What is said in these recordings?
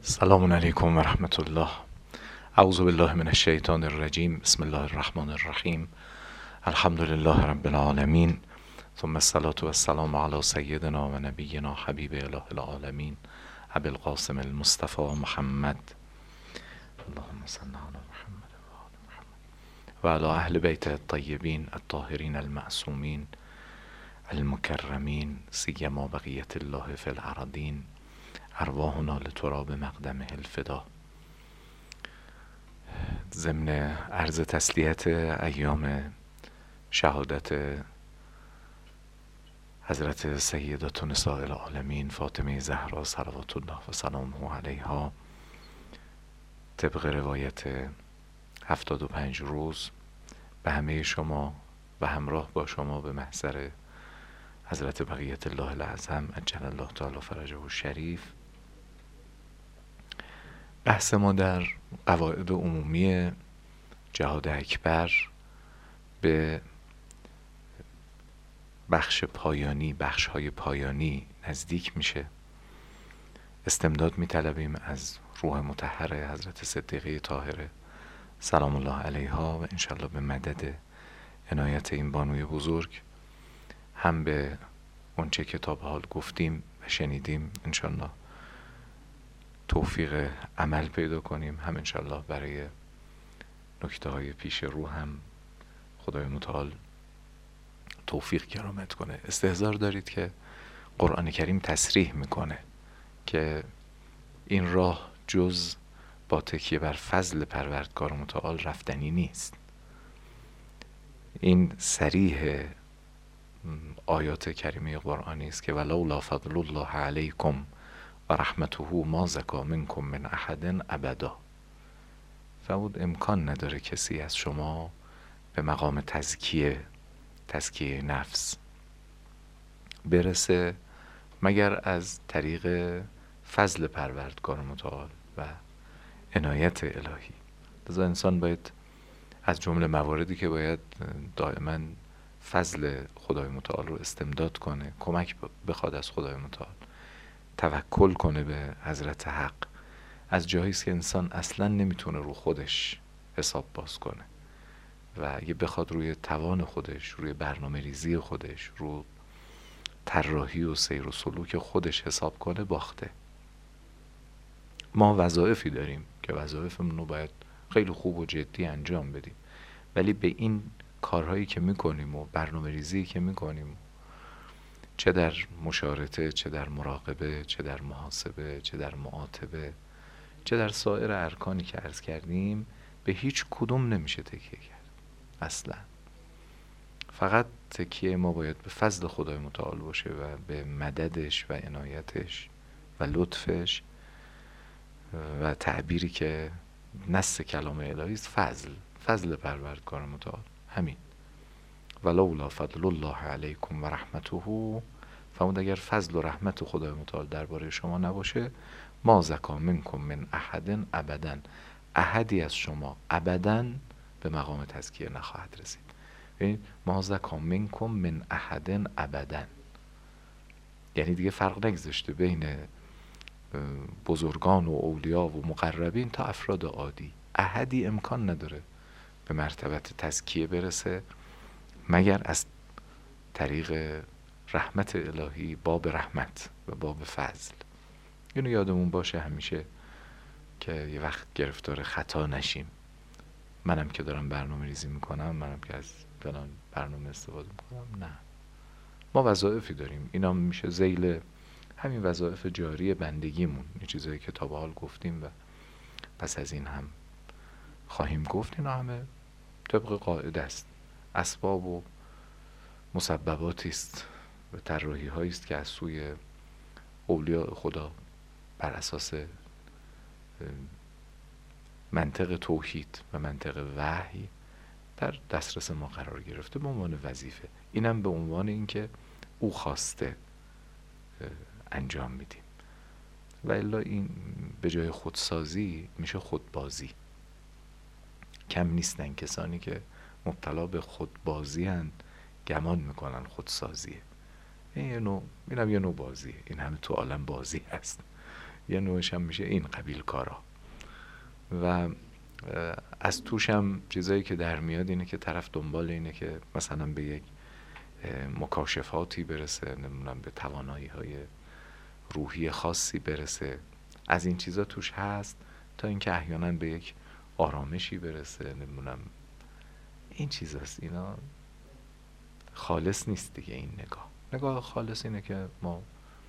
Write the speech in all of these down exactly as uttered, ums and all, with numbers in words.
سلام علیکم و رحمت الله. اعوذ بالله من الشیطان الرجیم. بسم الله الرحمن الرحیم. الحمد لله رب العالمین، ثم الصلاة و السلام علی سیدنا و نبینا حبیب اله العالمین ابی القاسم المصطفى محمد، اللهم صل علی محمد و آل محمد و علی اهل بیت الطیبین الطاهرین المعصومین المکرمین، سیما بقیت الله فی الارضین، ارواحنا لتراب مقدمه الفدا. ضمن عرض تسلیت ایام شهادت حضرت سیدات نساء العالمین فاطمه زهرا صلوات الله و سلامه علیها، طبق روایت هفتاد و پنج روز به همه شما و همراه با شما به محضر حضرت بقیت الله الاعظم عجل الله تعالی فرجه الشریف. بحث ما در قواعد عمومی جهاد اکبر به بخش پایانی، بخش های پایانی نزدیک میشه. استمداد میطلبیم از روح مطهر حضرت صدیقه طاهره سلام الله علیها و انشالله به مدد عنایت این بانوی بزرگ هم به اونچه که تا به حال گفتیم و شنیدیم انشالله توفیق عمل پیدا کنیم، هم انشالله برای نکته های پیش رو هم خدای متعال توفیق کرامت کنه. استحضار دارید که قرآن کریم تصریح میکنه که این راه جز با تکیه بر فضل پروردگار متعال رفتنی نیست. این صریح آیات کریمه قرآنی است که ولولا فضل الله علیکم و رحمته ما زکا منکم من احد ابدا. فرمود امکان نداره کسی از شما به مقام تزکیه تزکیه نفس برسه مگر از طریق فضل پروردگار متعال و عنایت الهی. لذا انسان باید از جمله مواردی که باید دائما فضل خدای متعال رو استمداد کنه، کمک بخواد از خدای متعال، توکل کنه به حضرت حق، از جایی است که انسان اصلا نمیتونه رو خودش حساب باز کنه و اگه بخواد روی توان خودش، روی برنامه ریزی خودش، رو طراحی و سیر و سلوک خودش حساب کنه باخته. ما وظایفی داریم که وظایفمون رو باید خیلی خوب و جدی انجام بدیم، ولی به این کارهایی که میکنیم و برنامه ریزی که میکنیم، چه در مشارطه، چه در مراقبه، چه در محاسبه، چه در معاتبه، چه در سایر ارکانی که عرض کردیم، به هیچ کدوم نمیشه تکیه کرد اصلا. فقط تکیه ما باید به فضل خدای متعال باشه و به مددش و عنایتش و لطفش و تعبیری که نص کلام الهی است، فضل فضل پروردگار متعال. همین ولولا فضل الله علیکم و رحمته، فرمود اگر فضل و رحمت خدای متعال درباره شما نباشه ما زکا منکم من احد ابدا، احدی از شما ابدا به مقام تزکیه نخواهد رسید. یعنی ما زکا منکم من احد ابدا، یعنی دیگه فرق نگذاشته بین بزرگان و اولیا و مقربین تا افراد عادی. احدی امکان نداره به مرتبت تزکیه برسه مگر از طریق رحمت الهی، باب رحمت و باب فضل. اینو یادمون باشه همیشه که یه وقت گرفتار خطا نشیم. منم که دارم برنامه ریزی میکنم، منم که از فلان برنامه استفاده میکنم، نه، ما وظایفی داریم. اینا میشه ذیل همین وظایف جاری بندگیمون، این چیزایی که تا به حال گفتیم و پس از این هم خواهیم گفت. اینا همه طبق قاعده است، اسباب و مسبباتی است و طراحی هایی است که از سوی اولیاء خدا بر اساس منطق توحید و منطق وحی در دسترس ما قرار گرفته به عنوان وظیفه. اینم به عنوان اینکه او خواسته انجام میدیم و الا این به جای خودسازی میشه خودبازی. کم نیستن کسانی که مبتلا به خودبازی هستند، گمان میکنن خودسازیه. این یه نوع، این هم یه نوع بازیه. این همه تو عالم بازی هست، یه نوعش هم میشه این قبیل کارا. و از توش هم چیزایی که در میاد اینه که طرف دنبال اینه که مثلا به یک مکاشفاتی برسه، نمیدونم به توانایی های روحی خاصی برسه، از این چیزا توش هست، تا اینکه احیانا به یک آرامشی برسه، نمیدونم این چیزاست. اینا خالص نیست دیگه. این نگاه نگاه خالص اینه که ما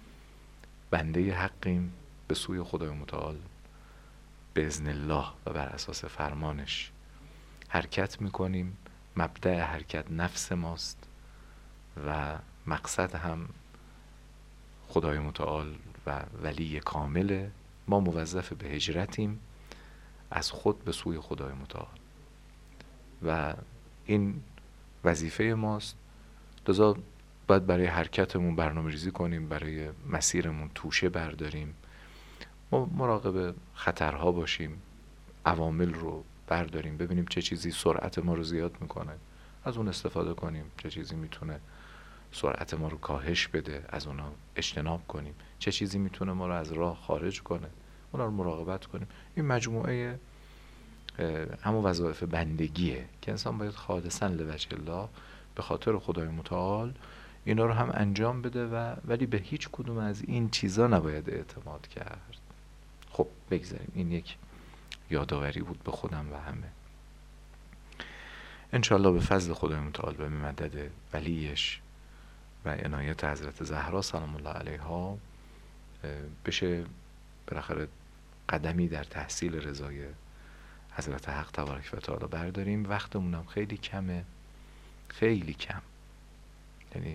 بنده حقیم، به سوی خدای متعال باذن الله و بر اساس فرمانش حرکت میکنیم. مبدأ حرکت نفس ماست و مقصد هم خدای متعال و ولی کامله. ما موظف به هجرتیم از خود به سوی خدای متعال و این وظیفه ماست. لذا باید برای حرکتمون برنامه ریزی کنیم، برای مسیرمون توشه برداریم، ما مراقب خطرها باشیم، عوامل رو برداریم، ببینیم چه چیزی سرعت ما رو زیاد میکنه، از اون استفاده کنیم، چه چیزی میتونه سرعت ما رو کاهش بده، از اونا اجتناب کنیم، چه چیزی میتونه ما رو از راه خارج کنه، اونا رو مراقبت کنیم. این مجموعه همون وظایف بندگیه که انسان باید خالصا لوجه الله به خاطر خدای متعال اینا رو هم انجام بده و ولی به هیچ کدوم از این چیزا نباید اعتماد کرد. خب بگذاریم، این یک یادآوری بود به خودم و همه. انشاءالله به فضل خدای متعال و به مدد ولیش و عنایت حضرت زهرا سلام الله علیها بشه بالاخره قدمی در تحصیل رضای حضرت حق تبارک و تعالی برداریم. وقتمونم خیلی کمه، خیلی کم. یعنی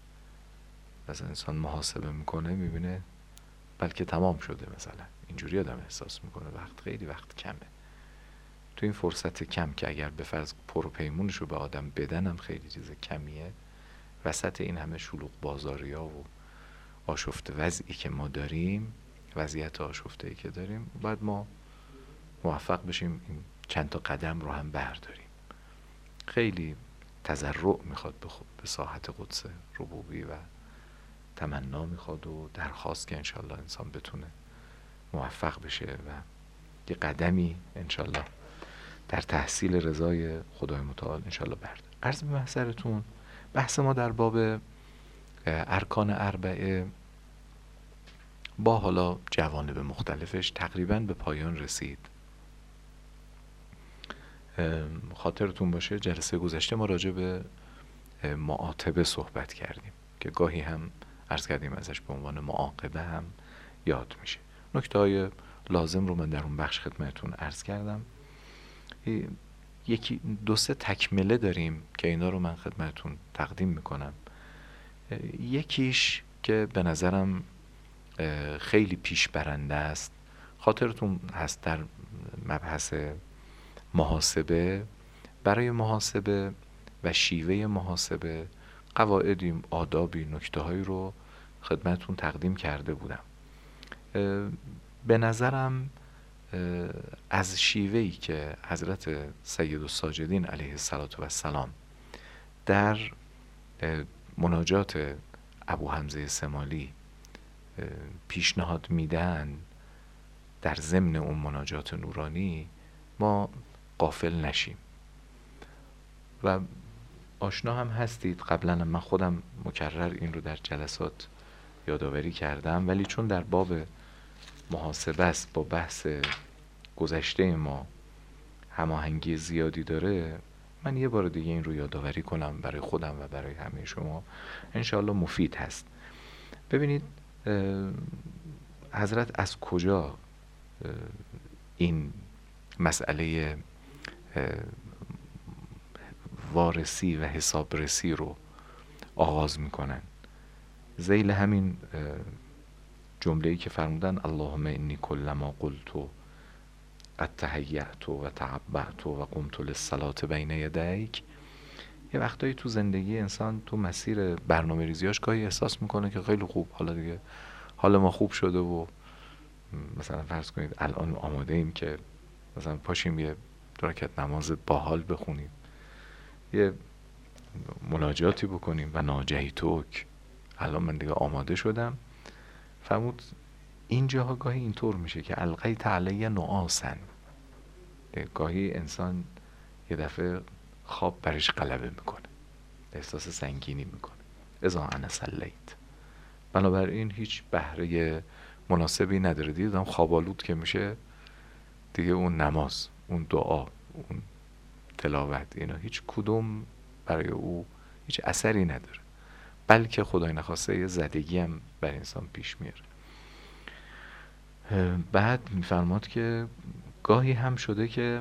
مثلا انسان محاسبه میکنه میبینه بلکه تمام شده، مثلا اینجوری آدم احساس میکنه وقت خیلی وقت کمه. تو این فرصت کم که اگر به فرض پروپیمونش رو به آدم بدنم خیلی چیز کمیه، وسط این همه شلوغ بازاریا و آشفته وضعی که ما داریم، وضعیت آشفته‌ای که داریم، باید ما موفق بشیم این چند تا قدم رو هم برداریم. خیلی تضرع میخواد به خود به ساحت قدس ربوبی و تمنا میخواد و درخواست که انشالله انسان بتونه موفق بشه و یه قدمی انشالله در تحصیل رضای خدای متعال انشالله بردار. عرض به محضرتون بحث ما در باب ارکان اربعه با حالا جوانب مختلفش تقریبا به پایان رسید. خاطرتون باشه جلسه گذشته ما راجع به معاتبه صحبت کردیم که گاهی هم عرض کردیم ازش به عنوان معاقبه هم یاد میشه. نکته های لازم رو من در اون بخش خدمتون عرض کردم. یکی دو سه تکمله داریم که اینا رو من خدمتون تقدیم میکنم. یکیش که به نظرم خیلی پیش برنده است، خاطرتون هست در مبحث محاسبه، برای محاسبه و شیوه محاسبه قواعدی، آدابی، نکته‌هایی رو خدمتون تقدیم کرده بودم. به نظرم از شیوهی که حضرت سید الساجدین علیه السلام در مناجات ابو حمزه سمالی پیشنهاد میدن در ضمن اون مناجات نورانی ما غافل نشیم و آشنا هم هستید. قبلا من خودم مکرر این رو در جلسات یادآوری کردم، ولی چون در باب محاسبه است با بحث گذشته ما هماهنگی زیادی داره، من یه بار دیگه این رو یادآوری کنم برای خودم و برای همه شما، انشاءالله مفید هست. ببینید حضرت از کجا این مسئله وارسی و حسابرسی رو آغاز میکنن. ذیل همین جمله‌ای که فرمودن اللهم انی کلما قلت قد تهیأت و تعبأت و قمت للصلاة بین یدیک، یه وقتایی تو زندگی انسان تو مسیر برنامه ریزیاش گاهی احساس میکنه که خیلی خوب، حالا دیگه حال ما خوب شده و مثلا فرض کنید الان آماده ایم که مثلا پاشیم یه دو رکعت نماز باحال بخونیم، یه مناجاتی بکنیم و ناجیتوک، الان من دیگه آماده شدم. فرمود اینجاها گاهی اینطور میشه که القیت علی نعاسن، گاهی انسان یه دفعه خواب برش غلبه میکنه، احساس سنگینی میکنه. اذا انا صلیت، بنابراین هیچ بهره مناسبی نداره. دیدم خواب آلود که میشه دیگه، اون نماز، اون دعا، اون تلاوت، اینا هیچ کدوم برای او هیچ اثری نداره، بلکه خدای نخواسته یه زدگی هم بر انسان پیش میاره. بعد میفرماد که گاهی هم شده که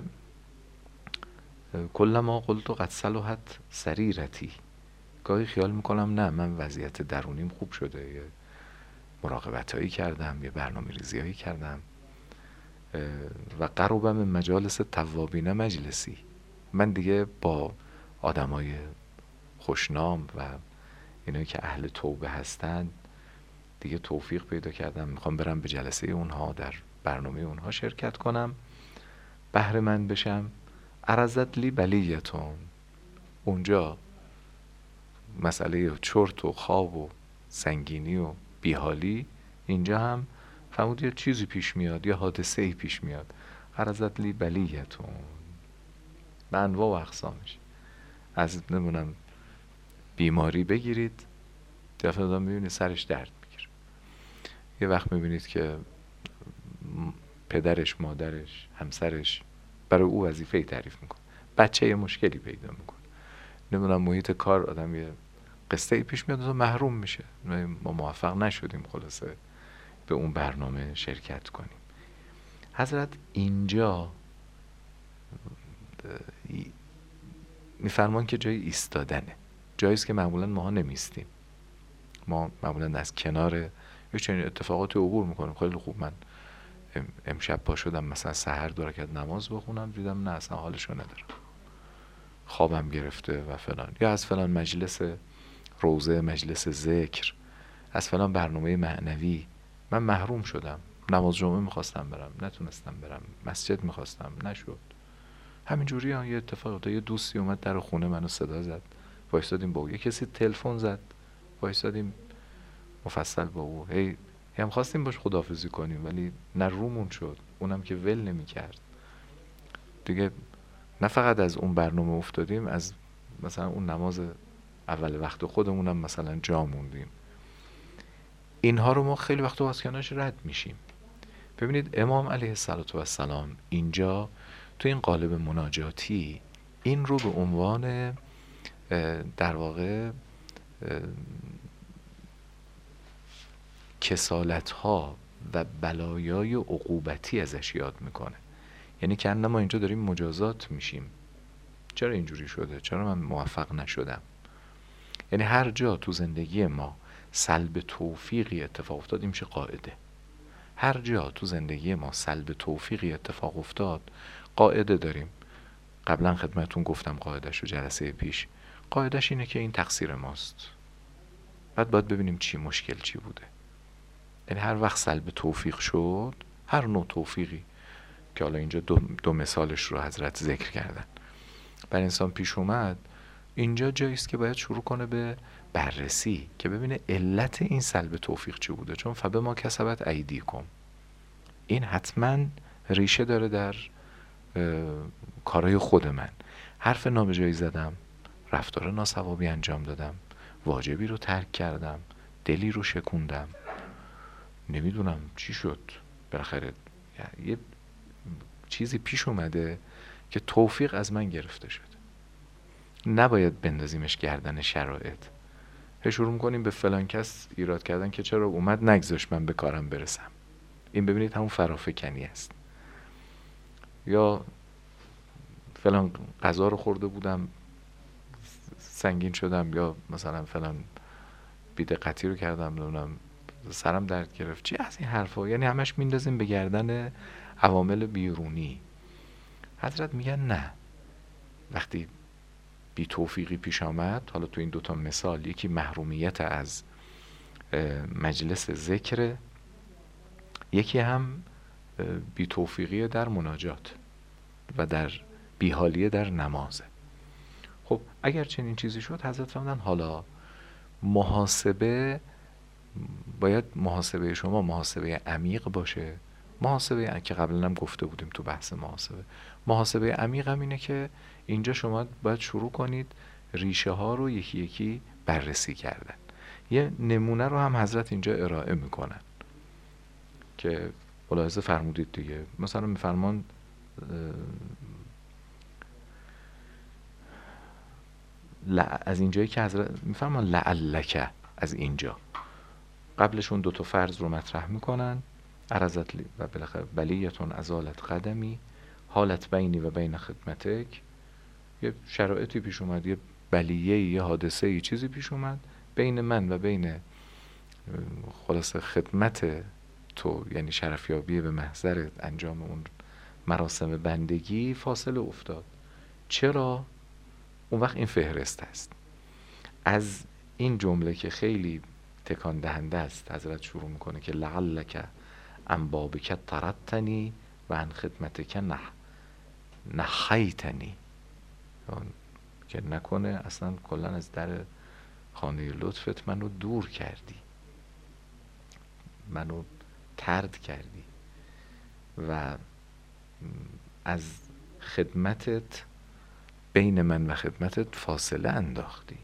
کلما قلت قد صلحت سریرتی، گاهی خیال میکنم نه من وضعیت درونیم خوب شده، یه مراقبت هایی کردم، یه برنامه ریزی هایی کردم، و قرب من مجالس توابین مجلسی، من دیگه با آدمای خوشنام و اینایی که اهل توبه هستن دیگه توفیق پیدا کردم، میخوام برم به جلسه اونها، در برنامه اونها شرکت کنم، بهره مند بشم. عرضت لی بلیتون، اونجا مسئله چرت و خواب و سنگینی و بیحالی، اینجا هم فرمود یه چیزی پیش میاد، یه حادثه ای پیش میاد. عرضت لی بلیتون به انواع و اقسامش، از نمونم بیماری بگیرید، دفعه آدم میبینید سرش درد میگیره، یه وقت میبینید که پدرش، مادرش، همسرش برای او وظیفه تعریف میکنه، بچه یه مشکلی پیدا میکنه، نمیدونم محیط کار آدم یه قصه ای پیش میاد و محروم میشه، ما موفق نشدیم خلاصه به اون برنامه شرکت کنیم. حضرت اینجا میفرمان که جای ایستادنه، جاییست که معمولا ماها نمیستیم، ما معمولا از کنار یه چنین اتفاقاتی عبور میکنیم. خیلی خوب، من امشب پا شدم مثلا سحر دو رکعت نماز بخونم، دیدم نه اصلا حالشو ندارم، خوابم گرفته و فلان، یا از فلان مجلس روزه، مجلس ذکر، از فلان برنامه معنوی من محروم شدم، نماز جمعه میخواستم برم نتونستم برم، مسجد میخواستم نشد. همینجوری هم یه اتفاق افتاد، یه دوستی اومد در خونه منو صدا زد، وایسادیم با او، یه کسی تلفن زد، وایسادیم مفصل با او، هی هم خواستیم باش خداحافظی کنیم ولی نه رومون شد، اونم که ول نمی کرد دیگه. نه فقط از اون برنامه افتادیم، از مثلا اون نماز اول وقت خودمونم مثلا جا موندیم. اینها رو ما خیلی وقت از کنارش رد میشیم. ببینید امام علیه السلام اینجا تو این قالب مناجاتی این رو به عنوان در واقع کسالت ها و بلایای عقوبتی ازش یاد میکنه، یعنی که ما اینجا داریم مجازات میشیم، چرا اینجوری شده، چرا من موفق نشدم. یعنی هر جا تو زندگی ما سلب توفیقی اتفاق افتاد این میشه قاعده، هر جا تو زندگی ما سلب توفیقی اتفاق افتاد قاعده داریم. قبلا خدمتون گفتم قاعدش رو جلسه پیش، قاعدش اینه که این تقصیر ماست، بعد باید ببینیم چی مشکل چی بوده. یعنی هر وقت سلب توفیق شد، هر نوع توفیقی که حالا اینجا دو, دو مثالش رو حضرت ذکر کردن بر انسان پیش اومد، اینجا جاییست که باید شروع کنه به بررسی که ببینه علت این سلب توفیق چی بوده، چون فبه ما کسبت ایدیکم، این حتما ریشه داره در کارهای خود من، حرف نابجایی زدم، رفتار ناصوابی انجام دادم، واجبی رو ترک کردم، دلی رو شکوندم، نمیدونم چی شد، بالاخره یه چیزی پیش اومده که توفیق از من گرفته شد. نباید بندازیمش گردن شرایط، هی شروع میکنیم به فلان کس ایراد کردن که چرا اومد نگذاشت من به کارم برسم. این ببینید همون فرافکنی است. یا فلان غذا رو خورده بودم سنگین شدم، یا مثلا فلان بی‌دقتی رو کردم، نمیدونم سرم درد گرفت، چی از این حرفا، یعنی همش میندازیم به گردن عوامل بیرونی. حضرت میگن نه، وقتی بی توفیقی پیش آمد، حالا تو این دوتا مثال یکی محرومیت از مجلس ذکر، یکی هم بی توفیقی در مناجات و در بیحالی در نمازه. خب اگر چنین چیزی شد، حضرت فرمودن حالا محاسبه باید محاسبه شما محاسبه عمیق باشه. محاسبه که قبلا هم گفته بودیم تو بحث محاسبه، محاسبه عمیق هم اینه که اینجا شما باید شروع کنید ریشه ها رو یکی یکی بررسی کردن. یه نمونه رو هم حضرت اینجا ارائه میکنن که ملاحظه فرمودید دیگه. مثلا میفرمان از اینجایی که حضرت میفرمان لعلک، از اینجا قبلشون دوتا فرض رو مطرح میکنن، عرضت لی و بالاخره بلیتون ازالت قدمی حالت بینی و بین خدمتک. یه شرایطی پیش اومد، یه بلیه، یه حادثه، یه چیزی پیش اومد بین من و بین خلاصه خدمت تو، یعنی شرفیابی به محضر انجام اون مراسم بندگی فاصله افتاد. چرا؟ اون وقت این فهرست است. از این جمله که خیلی تکان دهنده است حضرت شروع میکنه که لعلک عن بابک طردتنی و عن خدمتک نه نحیتنی، که نکنه اصلا کلا از در خانه لطفت منو دور کردی، منو طرد کردی و از خدمتت، بین من و خدمتت فاصله انداختی.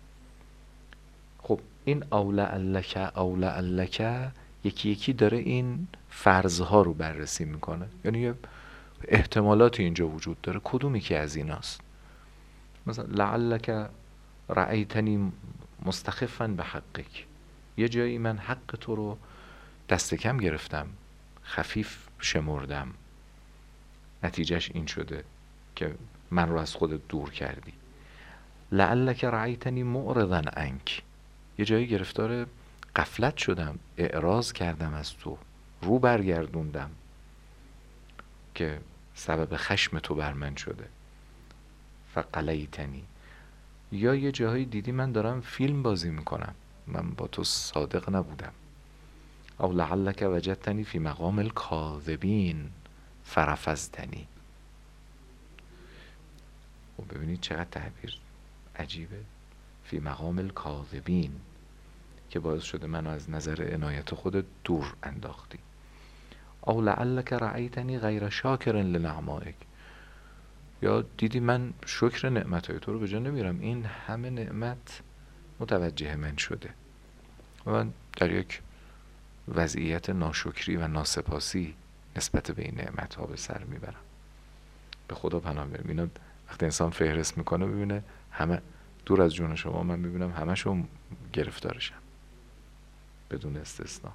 خب این اولعلک اولعلک یکی یکی داره این فرضها رو بررسی میکنه، یعنی یه احتمالاتی اینجا وجود داره، کدومی که از ایناست؟ مثلا لعلک رأیتنی مستخفا به حقک، یه جایی من حق تو رو دست کم گرفتم، خفیف شمردم، نتیجهش این شده که من رو از خودت دور کردی. لعلک رأیتنی معرضا عنک، یه جایی گرفتار غفلت شدم، اعراض کردم از تو، رو برگردوندم که سبب خشم تو بر من شده. فقلیتنی، یا یه جایی دیدی من دارم فیلم بازی میکنم، من با تو صادق نبودم. او لعلک وجدتنی فی مقام الکاذبین فرفضتنی. و ببینید چقدر تعبیر عجیبه، فی مقام الکاذبین، که باعث شده منو از نظر عنایت خودت دور انداختی. او لعلک رأیتنی غیر شاکر لنعمائک، یا دیدی من شکر نعمتهای تو رو به جا نمیرم، این همه نعمت متوجه من شده و من در یک وضعیت ناشکری و ناسپاسی نسبت به این نعمت ها به سر میبرم. به خدا پناه برم. اینا وقتی انسان فهرست میکنه ببینه همه دور از جون شما، من ببینم همشو گرفتارشم بدون استثنا.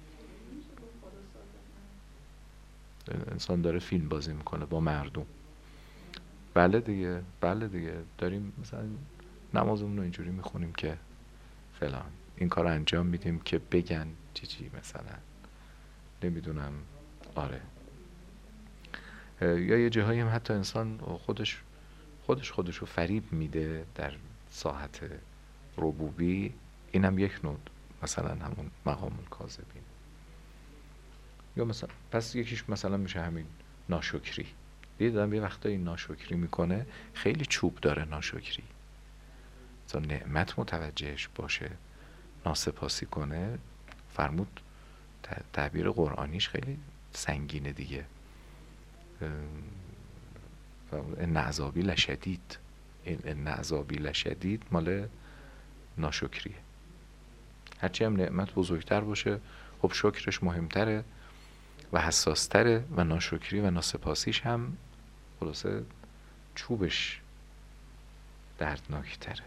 انسان داره فیلم بازی میکنه با مردم. بله دیگه، بله دیگه، داریم مثلا نمازمون رو اینجوری میخونیم که فلان، این کار انجام میدیم که بگن چی چی مثلا، نمیدونم. آره، یا یه جاهایی هم حتی انسان خودش خودش خودشو فریب میده در ساحت ربوبی، اینم یک نوع مثلا همون مقام الکاذبین. یا مثلا پس یکیش مثلا میشه همین ناشکری. دیدم یه وقتایی ناشکری میکنه خیلی چوب داره ناشکری، تا نعمت متوجهش باشه ناسپاسی کنه، فرمود تعبیر قرآنیش خیلی سنگینه دیگه، ان عذابی لشدید. ان عذابی لشدید مال ناشکریه. هرچی هم نعمت بزرگتر باشه خب شکرش مهمتره و حساستره و ناشکری و ناسپاسیش هم خلاصه چوبش دردناکتره.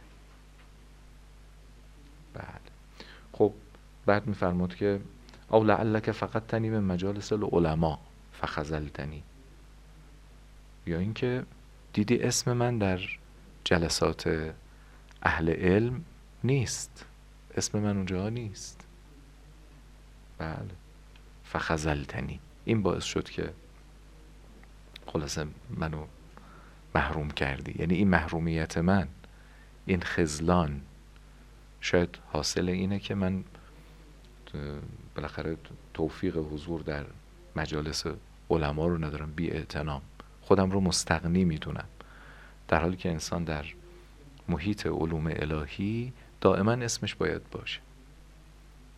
بله. خب بعد میفرمود که او لعلک فقط تنی من مجالس العلماء فخذلتنی، یا اینکه دیدی اسم من در جلسات اهل علم نیست، اسم من اونجا نیست. بله، فخذلتنی، این باعث شد که خلاصه منو محروم کردی. یعنی این محرومیت من، این خذلان شاید حاصل اینه که من بالاخره توفیق حضور در مجالس علما رو ندارم، بی اعتنام، خودم رو مستغنی میدونم، در حالی که انسان در محیط علوم الهی دائما اسمش باید باشه.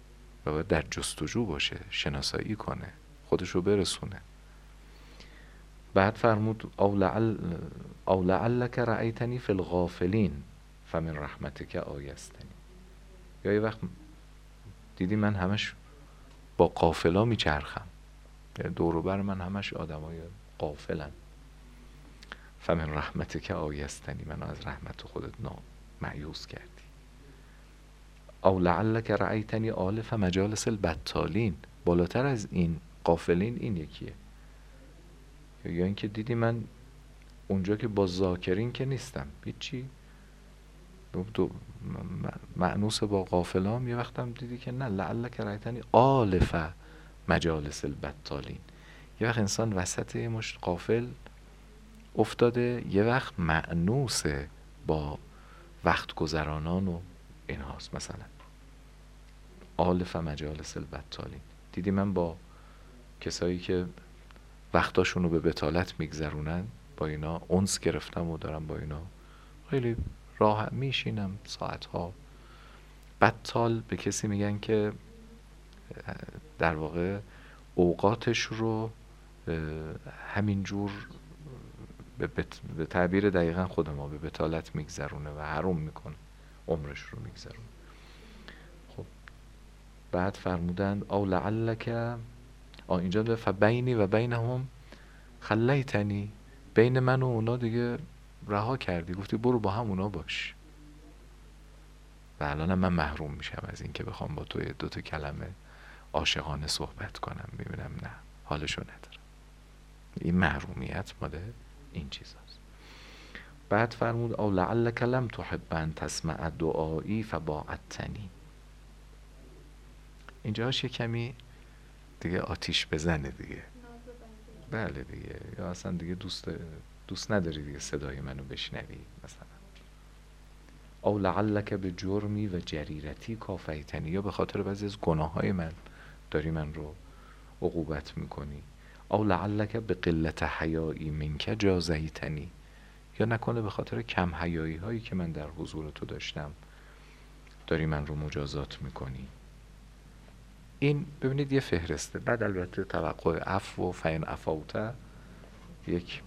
و باید در جستجو باشه، شناسایی کنه، خودشو برسونه. بعد فرمود او لعل او لعلک رأیتنی فی الغافلین فمن رحمتک آیستنی. یا یه وقت دیدی من همش با غافلا میچرخم، یعنی دور و بر من همش آدمای غافلن. فمن رحمتک آیستنی، منو از رحمت خودت مایوس کردی. او لعلک رأیتنی آلف مجالس البطالین، بالاتر از این غافلین این یکیه. یا اینکه دیدی من اونجا که با ذاکرین که نیستم، هیچی، دو مأنوس با غافلام. یه وقتم دیدی که نه، لعلک رأیتنی آلف مجالس البطالین، یه وقت انسان وسط یه مشت غافل افتاده، یه وقت مأنوس با وقت گذرانان و این هاست. مثلا آلف مجالس البطالین، دیدی من با کسایی که وقتاشون رو به بطالت میگذرونن با اینا انس گرفتم و دارم با اینا خیلی راحت میشینم ساعتها. بطال به کسی میگن که در واقع اوقاتش رو همینجور به تعبیر دقیقا خود ما به بطالت میگذرونه و حروم میکنه، عمرش رو میگذرونه. خب بعد فرمودند او لعلک، آه اینجا به فبینی و بینهم خلیتنی، بین من و اونا دیگه رها کردی، گفتی برو با هم اونا باش. و الان من محروم میشم از این که بخوام با توی دو تا کلمه عاشقانه صحبت کنم، میبینم نه حالشو ندارم. این محرومیت مال این چیزاست. بعد فرمود او لعلک لم تحب ان تسمع دعایی فباعدتنی. اینجاش یه کمی دیگه آتیش بزنه دیگه، بله دیگه، یا اصلا دیگه دوست دوست نداری دیگه صدای منو بشنوی مثلا. او لعلک به جرمی و جریرتی کافیتنی، یا به خاطر بعضی از گناههای من داری من رو عقوبت میکنی. او لعلک به قلت حیایی منک جازیتنی، یا نکنه به خاطر کم حیایی هایی که من در حضور تو داشتم داری من رو مجازات میکنی. این ببینید یه فهرسته. بعد البته توقع عفو و فین عفوت، یک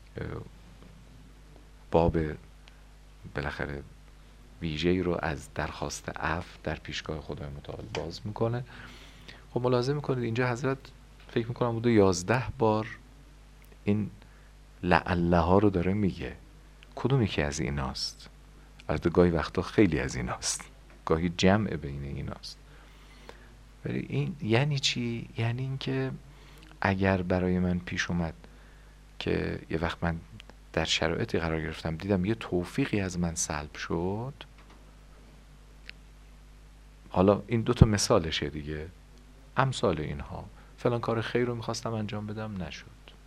باب بالاخره ویژه‌ای رو از درخواست عفو در پیشگاه خدای متعال باز میکنه. خب ملاحظه میکنید اینجا حضرت فکر میکنم بوده یازده بار این لعله ها رو داره میگه. کدوم یکی از ایناست؟ البته گاهی وقتا خیلی از ایناست، گاهی جمع بین ایناست. ولی این یعنی چی؟ یعنی اینکه اگر برای من پیش اومد که یه وقت من در شرایطی قرار گرفتم دیدم یه توفیقی از من سلب شد، حالا این دوتا مثالشه دیگه، امثال اینها، فلان کار خیر رو میخواستم انجام بدم نشد،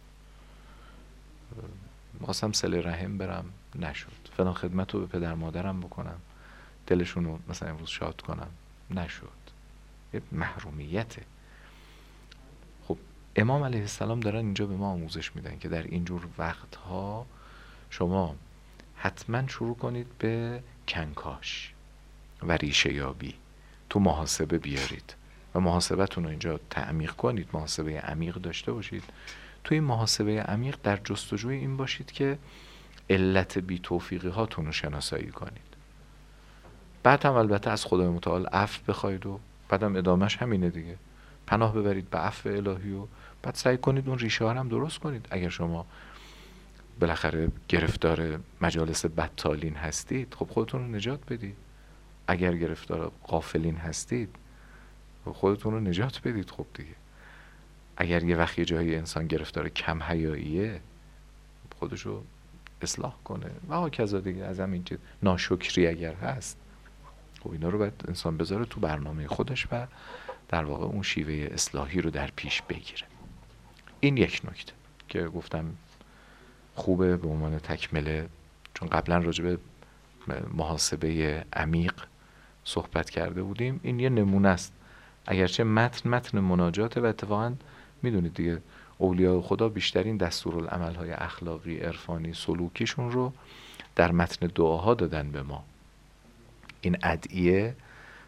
میخواستم صله رحم برم نشد، فلان خدمت رو به پدر مادرم بکنم دلشون رو مثلا امروز شاد کنم نشد، یه محرومیته. خب امام علیه السلام دارن اینجا به ما آموزش میدن که در اینجور وقتها شما حتما شروع کنید به کنکاش و ریشه یابی، تو محاسبه بیارید و محاسبتون رو اینجا تعمیق کنید، محاسبه عمیق داشته باشید. تو این محاسبه عمیق در جستجوی این باشید که علت بی توفیقی هاتون رو شناسایی کنید. بعد هم البته از خدای متعال عفو بخواید و بعدم ادامهش همینه دیگه، پناه ببرید به عفو الهی و بعد سعی کنید اون ریشه ها هم درست کنید. اگر شما بالاخره گرفتار مجالس بطالین هستید، خب خودتون رو نجات بدید. اگر گرفتار غافلین هستید، خب خودتون رو نجات بدید. خب دیگه اگر یه وقت یه جایی انسان گرفتار کم حیاییه، خودشو اصلاح کنه و ها کذا دیگه. از همین چیز ناشکری اگر هست، خب اینا رو باید انسان بذاره تو برنامه خودش و در واقع اون شیوه اصلاحی رو در پیش بگیره. این یک نکته که گفتم خوبه به عنوان تکمله، چون قبلا راجع به محاسبه عمیق صحبت کرده بودیم. این یه نمونه است، اگرچه متن متن مناجاته و اتفاقا میدونید دیگه اولیاء خدا بیشترین دستورالعمل‌های اخلاقی، عرفانی، سلوکیشون رو در متن دعاها دادن به ما. این ادعیه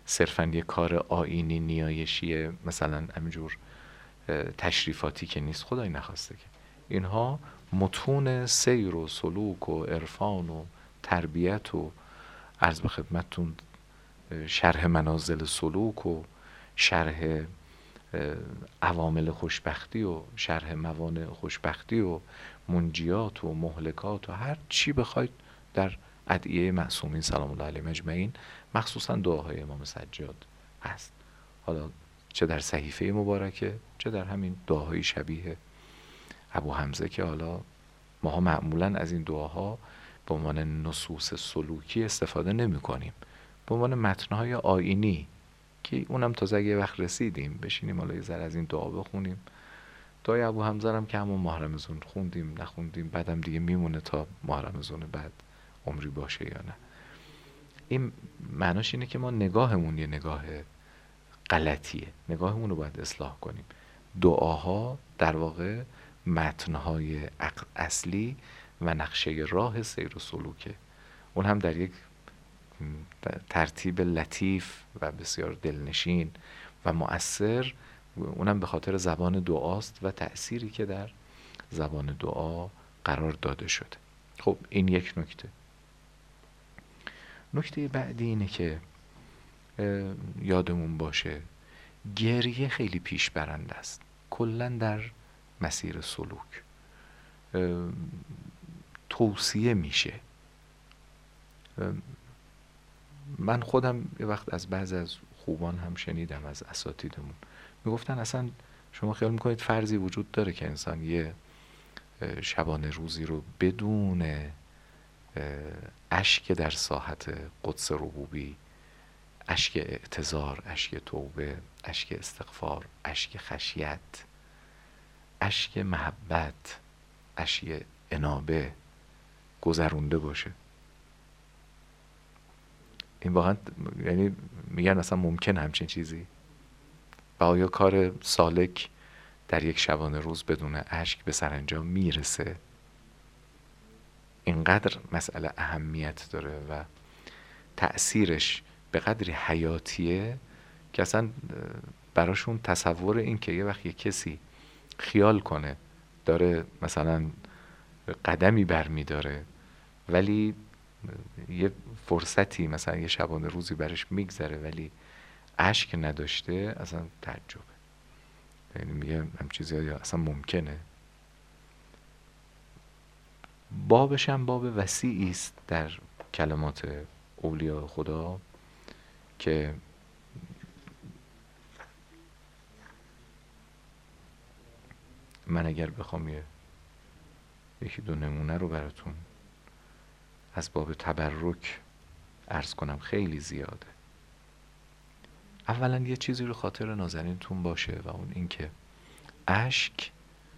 صرفا یه کار آیینی نیایشی مثلا همینجور تشریفاتی که نیست، خدای نخواسته که اینها متون سیر و سلوک و عرفان و تربیت و عرض به خدمتتون شرح منازل سلوک و شرح عوامل خوشبختی و شرح موانع خوشبختی و منجیات و مهلکات و هر چی بخواید در ادعیه معصومین سلام الله علیهم اجمعین، مخصوصا دعاهای امام سجاد هست. حالا چه در صحیفه مبارکه، چه در همین دعاهای شبیه ابو حمزه که حالا ماها معمولا از این دعاها به عنوان نصوص سلوکی استفاده نمی کنیم، به عنوان متنهای آیینی که اونم تازه یه وقت رسیدیم بشینیم حالا یه ذره از این دعا بخونیم. دعای ابو حمزه هم که همون ماه رمضان خوندیم نخوندیم، بعدم دیگه میمونه تا ماه رمضان بعد عمری باشه یا نه. این معناش اینه که ما نگاهمون یه نگاه غلطیه، نگاهمون رو باید اصلاح کنیم. دعاها در واقع متنهای اصلی و نقشه راه سیر و سلوکه، اون هم در یک ترتیب لطیف و بسیار دلنشین و مؤثر، اونم به خاطر زبان دعاست و تأثیری که در زبان دعا قرار داده شده. خب این یک نکته. نکته بعدی اینه که یادمون باشه گریه خیلی پیش برنده است کلا در مسیر سلوک. توصیه میشه. من خودم یه وقت از بعض از خوبان هم شنیدم، از اساتیدمون میگفتن اصلا شما خیال میکنید فرضی وجود داره که انسان یه شبانه روزی رو بدون اشک در ساحت قدس ربوبی، اشک اعتذار، اشک توبه، اشک استغفار، اشک خشیت، اشک محبت، اشک انابه گذرونده باشه؟ این واقعا یعنی میگن اصلا ممکن همچین چیزی؟ و آیا کار سالک در یک شبانه روز بدون اشک به سرانجام میرسه؟ اینقدر مسئله اهمیت داره و تأثیرش به قدری حیاتیه که اصلا براشون تصور این که یه وقت یه کسی خیال کنه داره مثلا قدمی برمی داره ولی یه فرصتی مثلا یه شبانه روزی برش میگذره ولی اشک نداشته، اصلا تعجبه. یعنی میگه هم چیزی اصلا ممکنه؟ بابش هم باب وسیعی است در کلمات اولیاء خدا که من اگر بخوام یه یکی دو نمونه رو براتون از باب تبرک عرض کنم خیلی زیاده. اولا یه چیزی رو خاطر نازنینتون باشه و اون این که اشک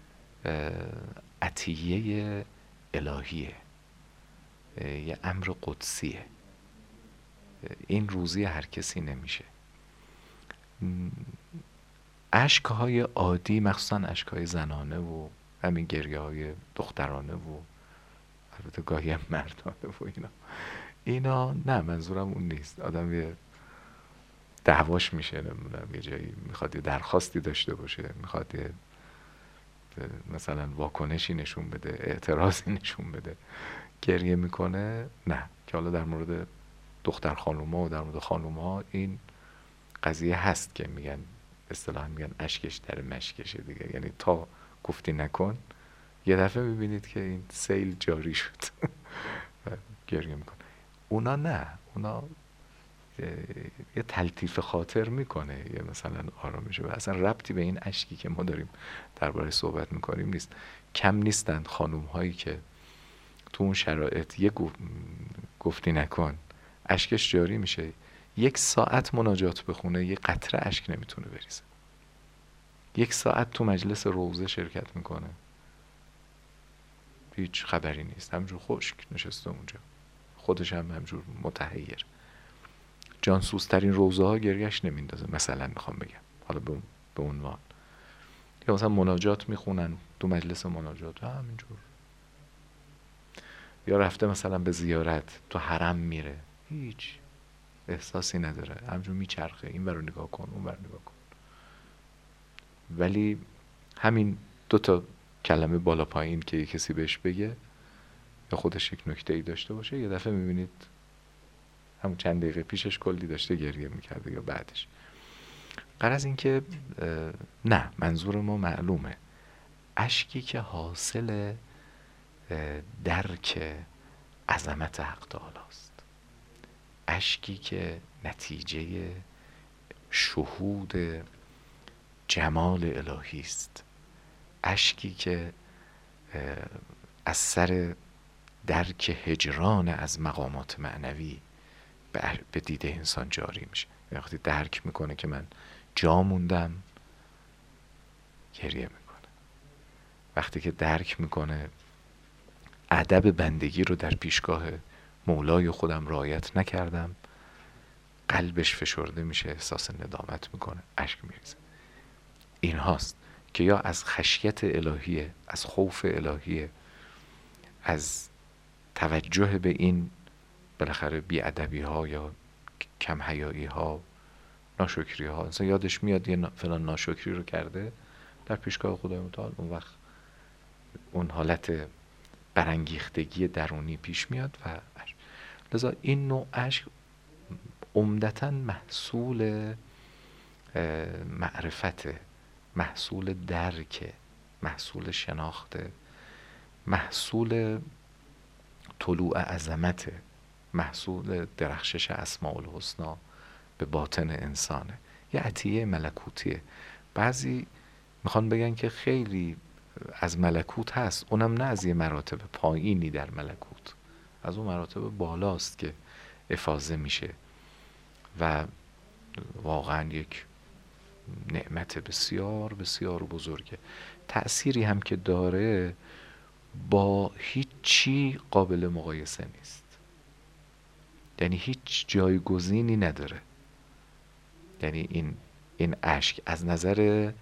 عطیه الهیه، یه امر قدسیه، این روزی هر کسی نمیشه. اشک‌های عادی مخصوصا اشک‌های زنانه و همین گریه های دخترانه و البته گاهی هم مردانه و اینا اینا نه، منظورم اون نیست. آدم یه دعواش میشه، نمیدونم یه جایی میخواد یه درخواستی داشته باشه، میخواد یه مثلا واکنشی نشون بده، اعتراضی نشون بده، گریه میکنه. نه که حالا در مورد دختر خانوما و در مورد خانوما این قضیه هست که میگن اصطلاحاً میگن اشکش در مشکشه دیگه، یعنی تا گفتی نکن یه دفعه میبینید که این سیل جاری شد و گریه میکنه. اونا نه، اونا یه تلطیف خاطر میکنه، یه مثلا آرامشه و اصلا ربطی به این اشکی که ما داریم درباره صحبت میکنیم نیست. کم نیستند خانوم هایی که تو اون شرایط یه گفتی نکن اشکش جاری میشه، یک ساعت مناجات بخونه یه قطره اشک نمیتونه بریزه، یک ساعت تو مجلس روضه شرکت میکنه هیچ خبری نیست، همجور خشک نشسته اونجا، خودش هم همجور متحیر، جانسوزترین روضه ها گریهش نمیندازه مثلا میخوام بگم، حالا به عنوان یا مثلا مناجات میخونن تو مجلس مناجات همینجور، یا رفته مثلا به زیارت تو حرم میره هیچ احساسی نداره، همجور میچرخه، این ور رو نگاه کن اون ور نگاه کن. ولی همین دو تا کلمه بالا پایین که کسی بهش بگه یا خودش یک نکته ای داشته باشه، یه دفعه میبینید همون چند دقیقه پیشش کلی داشته گریه میکرده یا بعدش. غرض این که نه، منظور ما معلومه، اشکی که حاصل درک عظمت حق تعالی است، اشکی که نتیجه شهود جمال الهی است، اشکی که از سر درک هجران از مقامات معنوی به دید انسان جاری میشه. وقتی درک میکنه که من جا موندم گریه میکنه، وقتی که درک میکنه ادب بندگی رو در پیشگاه مولای خودم رعایت نکردم، قلبش فشرده میشه، احساس ندامت میکنه، اشک میریزه. این هاست که یا از خشیت الهیه، از خوف الهیه، از توجه به این بالاخره بی‌ادبی ها یا کم حیایی ها، ناشکری ها. انسان یادش میاد یه فلان ناشکری رو کرده در پیشگاه خدای متعال، اون وقت اون حالت برانگیختگی درونی پیش میاد و لذا این نوع اشک عمدتاً محصول معرفت، محصول درک، محصول شناخت، محصول طلوع عظمت، محصول درخشش اسماء الحسنا به باطن انسانه، یه عطیه ملکوتیه. بعضی میخوان بگن که خیلی از ملکوت هست، اونم نه از یه مراتب پایینی در ملکوت، از اون مراتب بالاست که افاضه میشه و واقعا یک نعمت بسیار بسیار بزرگه. تأثیری هم که داره با هیچی قابل مقایسه نیست، یعنی هیچ جایگزینی نداره. یعنی این این اشک از نظر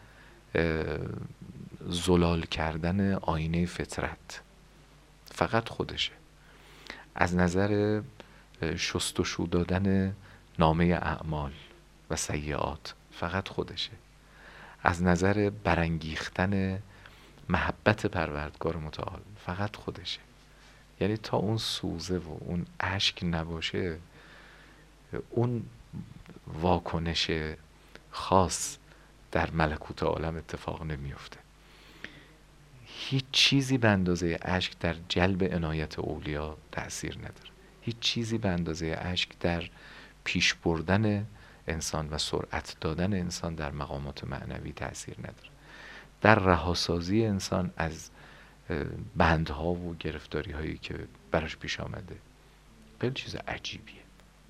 زلال کردن آینه فطرت فقط خودشه، از نظر شستشو دادن نامه اعمال و سیئات فقط خودشه، از نظر برانگیختن محبت پروردگار متعال فقط خودشه. یعنی تا اون سوزه و اون اشک نباشه، اون واکنش خاص در ملکوت عالم اتفاق نمیفته. هیچ چیزی به اندازه اشک در جلب عنایت اولیا تأثیر نداره، هیچ چیزی به اندازه اشک در پیش بردن انسان و سرعت دادن انسان در مقامات معنوی تأثیر نداره، در رهاسازی انسان از بندها و گرفتاری هایی که براش پیش آمده. خیلی چیز عجیبیه.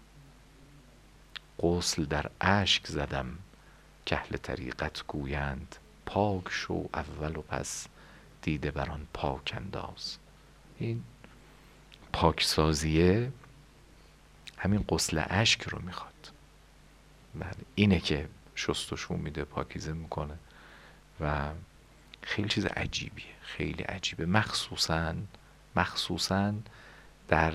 غسل در اشک زدم که اهل طریقت گویند، پاک شو اول و پس دیده بران پاک انداز. این پاکسازیه همین غسل اشک رو میخواد. بله، اینه که شستشو میده، پاکیزه میکنه و خیلی چیز عجیبیه، خیلی عجیبه. مخصوصاً مخصوصاً در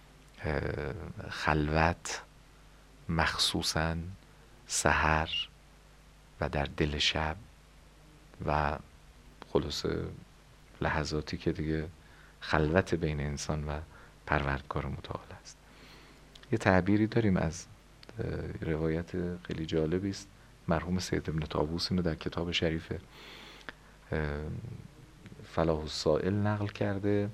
خلوت، مخصوصاً سحر و در دل شب و خلاصه لحظاتی که دیگه خلوت بین انسان و پروردگار متعال است. یه تعبیری داریم از روایت خیلی جالبی است، مرحوم سید ابن طاووس اینو در کتاب شریف فلاح السائل نقل کرده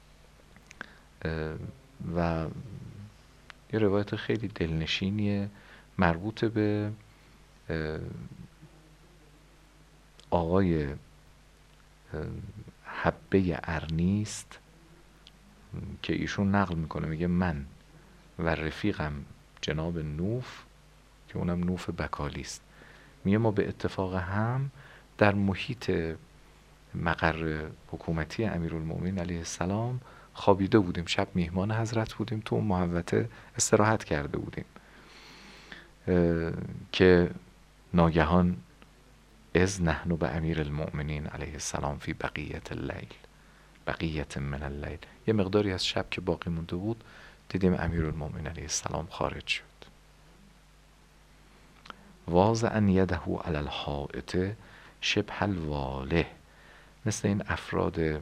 و یه روایت خیلی دلنشینیه، مربوط به آقای حبه ارنیست که ایشون نقل میکنه، میگه من و رفیقم جناب نوف که اونم نوف بکالی است، میگه ما به اتفاق هم در محیط مقر حکومتی امیرالمومنین علیه السلام خوابیده بودیم، شب میهمان حضرت بودیم، تو اون محوطه استراحت کرده بودیم که ناگهان از نحن به امیرالمومنین علیه السلام فی بقیت اللیل، بقیت من اللیل، یه مقداری از شب که باقی مونده بود دیدیم امیرالمومنین علیه السلام خارج شد. واضعا یده علی الحائط شبه الواله، مثل این افراد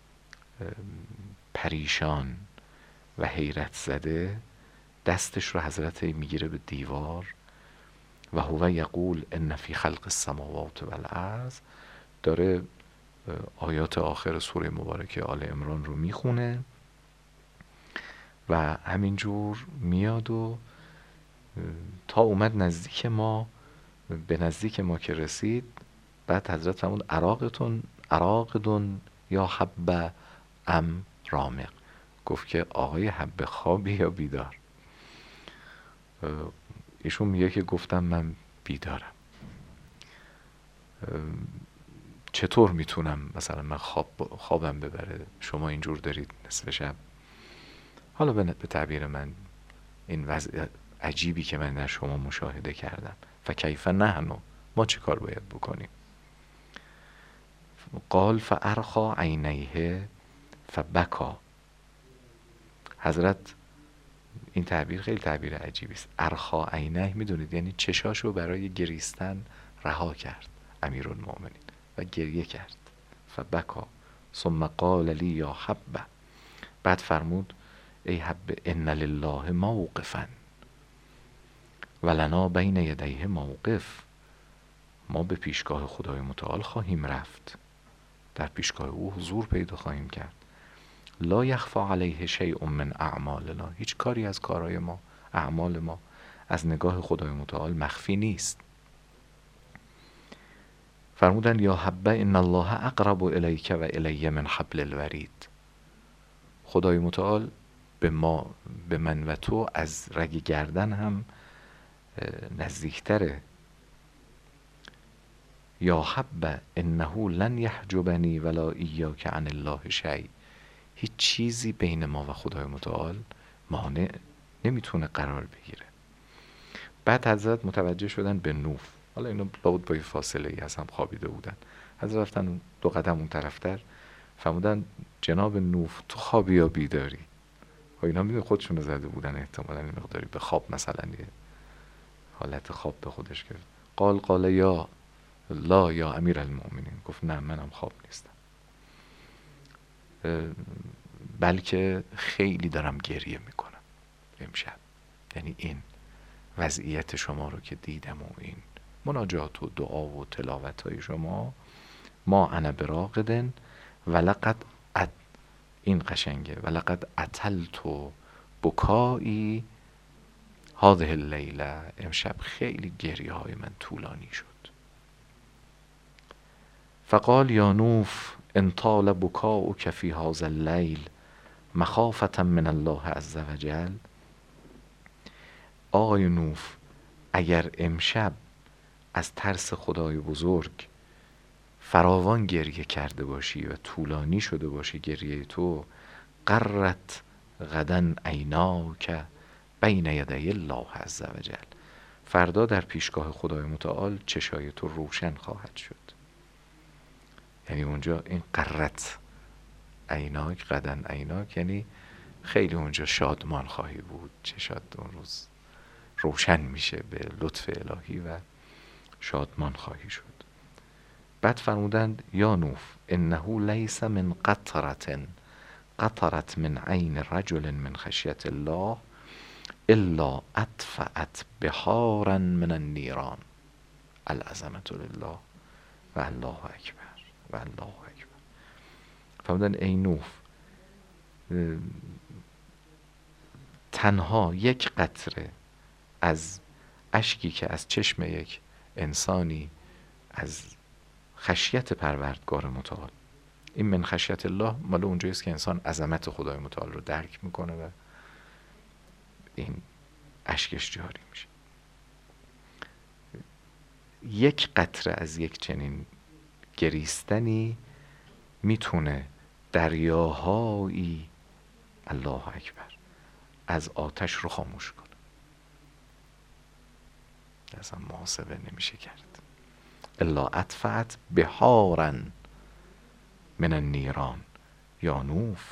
پریشان و حیرت زده دستش رو حضرت میگیره به دیوار و هو یقول ان فی خلق السماوات والارض، داره آیات آخر سوره مبارکه آل عمران رو میخونه و همینجور میاد و تا اومد نزدیک ما، به نزدیک ما که رسید، بعد حضرت فرمود عراقتون عراقدون یا حب ام رامق، گفت که آقای حب خوابی یا بیدار؟ ایشون میگه که گفتم من بیدارم. چطور میتونم مثلا من خواب خوابم ببره، شما اینجور دارید نصف شب؟ حالا به تعبیر من این وضع عجیبی که من در شما مشاهده کردم، فکیف نحن، ما چه کار باید بکنیم؟ قال فارخا عینیه فبکا. حضرت این تعبیر خیلی تعبیر عجیبی است. ارخا عینه میدونید یعنی چشاشو برای گریستن رها کرد امیرالمؤمنین و گریه کرد. فبکا ثم قال لی یا حبه، بعد فرمود ای حبه ان لله موقفا ولنا بین یدیه موقف، ما به پیشگاه خدای متعال خواهیم رفت، در پیشگاه او حضور پیدا خواهیم کرد. لا یخفی علیه شیء من اعمالنا، هیچ کاری از کارهای ما، اعمال ما از نگاه خدای متعال مخفی نیست. فرمودن یا حبه ان الله اقرب الیک و الی من حبل الورید، خدای متعال به ما، به من و تو از رگ گردن هم نزدیکتره. یا حبه انه لن یحجبنی ولا ایاک عن الله شیء، هیچ چیزی بین ما و خدای متعال مانع نمیتونه قرار بگیره. بعد حضرت متوجه شدن به نوف، حالا اینا لابد با فاصله ای از هم خوابیده بودن، حضرت رفتن دو قدم اون طرفتر، فرمودن جناب نوف تو خوابی یا بیداری؟ و اینا میدونی خودشون رو زده بودن احتمالاً این مقداری به خواب، مثلا یه حالت خواب به خودش گرفت. قال قال یا لا یا امیرالمؤمنین، گفت نه منم خواب نیستم، بلکه خیلی دارم گریه میکنم امشب. یعنی این وضعیت شما رو که دیدم و این مناجات و دعا و تلاوت های شما، ما انا براقدن ولقد ات، این قشنگه، ولقد اتلت بکایی هذه اللیله، امشب خیلی گریه های من طولانی شد. فقال یا نوف ان طال بکاؤک فی هذا اللیل مخافة من الله عز وجل، آقای نوف اگر امشب از ترس خدای بزرگ فراوان گریه کرده باشی و طولانی شده باشی گریه تو، قرت غدا عیناک بین یدی الله عز وجل، فردا در پیشگاه خدای متعال چشای تو روشن خواهد شد. یعنی اونجا این قرت عیناک غدا عیناک یعنی خیلی اونجا شادمان خواهی بود، چشات اون روز روشن میشه به لطف الهی و شادمان خواهی شد. بعد فرمودند یا نوف انه لیس من قطرة قطرت من عین رجل من خشیت الله الا اطفأت بحارا من النیران، العظمة لله و الله اکبر و الله اکبر. فرمودند ای نوف، تنها یک قطره از اشکی که از چشم یک انسانی از خشیت پروردگار متعال، این من خشیت الله مال اونجاییست که انسان عظمت خدای متعال رو درک میکنه و این اشکش جاری میشه. یک قطره از یک چنین گریستنی میتونه دریاهایی، الله اکبر، از آتش رو خاموش کنه. اصلا محاسبه نمیشه کرد. الا اطفأت بحارا من النیران یا نوف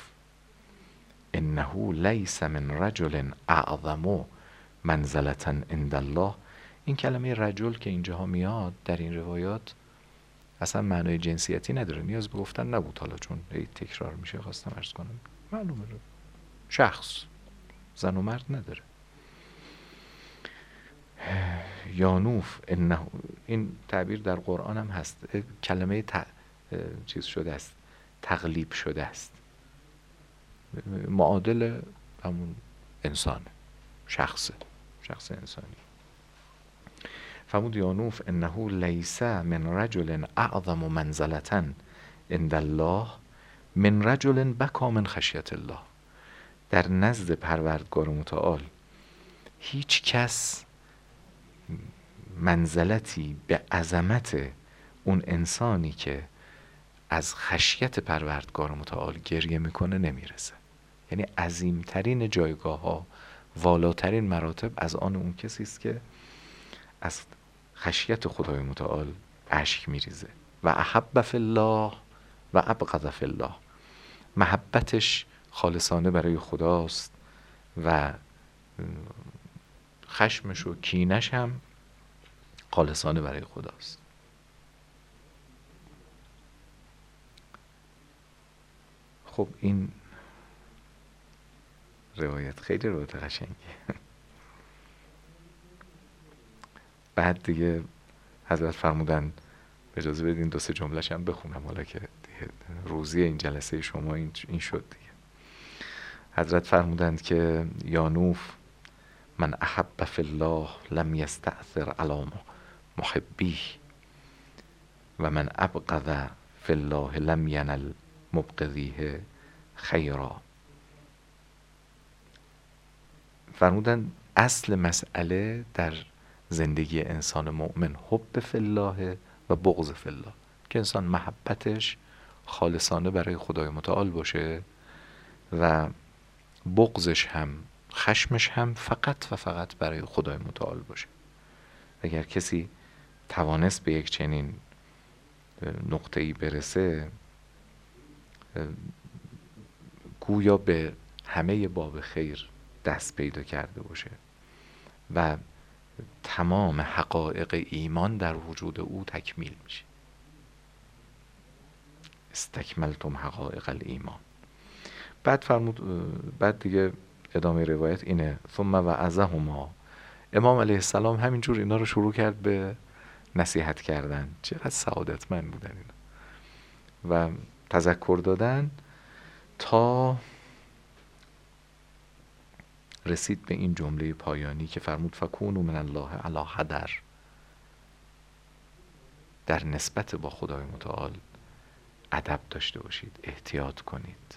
انه لیس من رجل اعظم منزلة عند الله، این کلمه رجل که اینجاها میاد در این روایات اصلا معنای جنسیتی نداره، نیاز به گفتن نبود، حالا چون هی تکرار میشه خواستم عرض کنم معلومه رو. شخص، زن و مرد نداره. یانوف انه، این تعبیر در قرآن هم هست، کلمه ت... چیز شده است، تقلیب شده است، معادل همون انسان، شخص شخص انسانی. فرمود یانوف انه لیس من رجل اعظم منزلة عند الله من رجل بکا من خشیت الله. در نزد پروردگار متعال هیچ کس منزلتی به عظمت اون انسانی که از خشیت پروردگار متعال گریه میکنه نمیرسه. یعنی عظیمترین جایگاه ها، والاترین مراتب از آن اون کسی است که از خشیت خدای متعال اشک میریزه. و احب فی الله و ابغض فی الله، محبتش خالصانه برای خداست و خشمش و کینش هم خالصانه برای خداست. خب این روایت خیلی روایت قشنگه. بعد دیگه حضرت فرمودن اجازه بدین دو سه جمله‌ش هم بخونم، حالا که روزی این جلسه شما این این شد دیگه. حضرت فرمودند که یانوف من احب فی الله لم یستأثر علی محبیه و من ابغض فی الله لم ینل مبغضیه خیرا. فرمودند اصل مسئله در زندگی انسان مؤمن حب فی الله و بغض فی الله، که انسان محبتش خالصانه برای خدای متعال باشه و بغضش هم، خشمش هم فقط و فقط برای خدای متعال باشه. اگر کسی توانست به یک چنین نقطه‌ای برسه، گویا به همه باب خیر دست پیدا کرده باشه و تمام حقایق ایمان در وجود او تکمیل میشه. استکملتم حقایق الایمان. بعد فرمود، بعد دیگه ادامه روایت اینه ثم وعظهما. امام علیه السلام همینجور اینا رو شروع کرد به نصیحت کردن. چقدر سعادتمند بودن اینا و تذکر دادن تا رسید به این جمله پایانی که فرمود فکونوا من الله علی حذر. در نسبت با خدای متعال ادب داشته باشید، احتیاط کنید.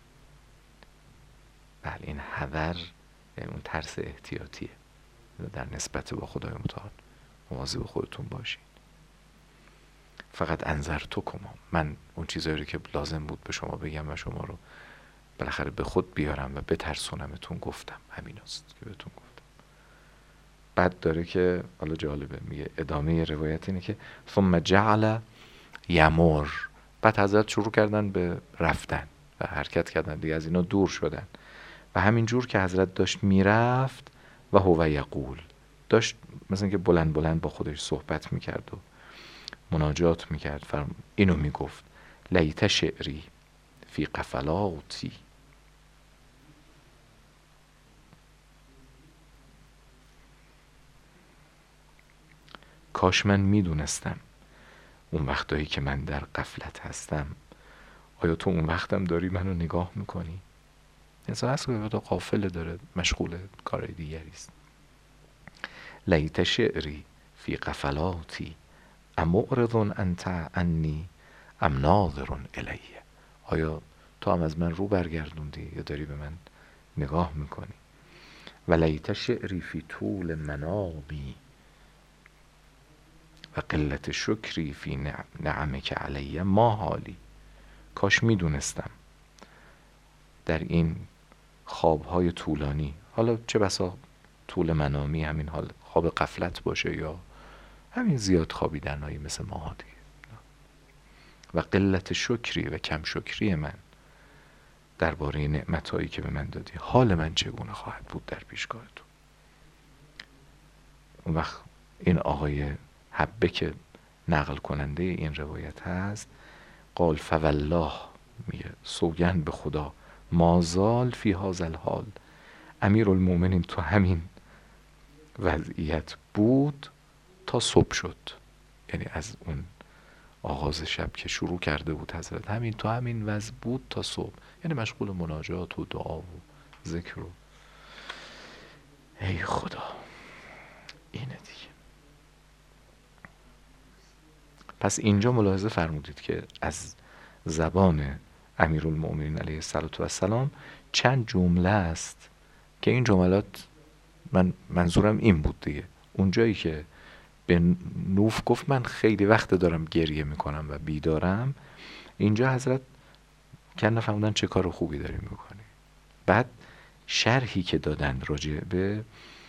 بله، این حذر یعنی اون ترس احتیاطیه. در نسبت با خدای متعال مواظب خودتون باشید. فقط انذرتکم، من اون چیزایی که لازم بود به شما بگم و شما رو بالاخره به خود بیارم و بترسونمتون گفتم، همین است که بهتون گفتم. بعد داره که حالا جالبه، میگه ادامه روایت اینه که ثم جعل یمر. بعد حضرت شروع کردن به رفتن و حرکت کردن دیگه، از اینا دور شدن و همین جور که حضرت داشت میرفت و هو یقول، داشت مثلا که بلند بلند با خودش صحبت میکرد و مناجات میکرد، فرم اینو میگفت لیت شعری فی قفلاتی. کاش من میدونستم اون وقتایی که من در غفلت هستم، آیا تو اون وقتم داری منو نگاه میکنی؟ انسان هست که غافل داره، مشغول کار دیگری است. لیت شعری فی قفلاتی امعرض انت عنی ام ناظر الیه. آیا تو هم از من رو برگردوندی یا داری به من نگاه میکنی؟ و لیت شعری فی طول منامی و قلت شکری فی نعمک علیه ما حالی. کاش میدونستم در این خوابهای طولانی، حالا چه بسا طول منامی همین حال خواب غفلت باشه یا همین زیاد خوابیدنهایی مثل ما دیگه، و قلت شکری و کم شکری من درباره نعمتایی که به من دادی، حال من چگونه خواهد بود در پیشگاه تو. اون وقت این آقای حبه که نقل کننده این روایت هست، قال فوالله، میگه سوگند به خدا، مازال فی هذا الحال، امیرالمؤمنین تو همین وضعیت بود تا صبح شد. یعنی از اون آغاز شب که شروع کرده بود حضرت، همین تو همین وضع بود تا صبح، یعنی مشغول مناجات و دعا و ذکر و ای خدا. اینه دیگه. پس اینجا ملاحظه فرمودید که از زبان امیرالمؤمنین علیه السلام چند جمله است که این جملات، من منظورم این بود دیگه، اونجایی که به نوف گفت من خیلی وقت دارم گریه میکنم و بیدارم، اینجا حضرت کن فهمودن چه کار خوبی داریم میکنی. بعد شرحی که دادن راجع به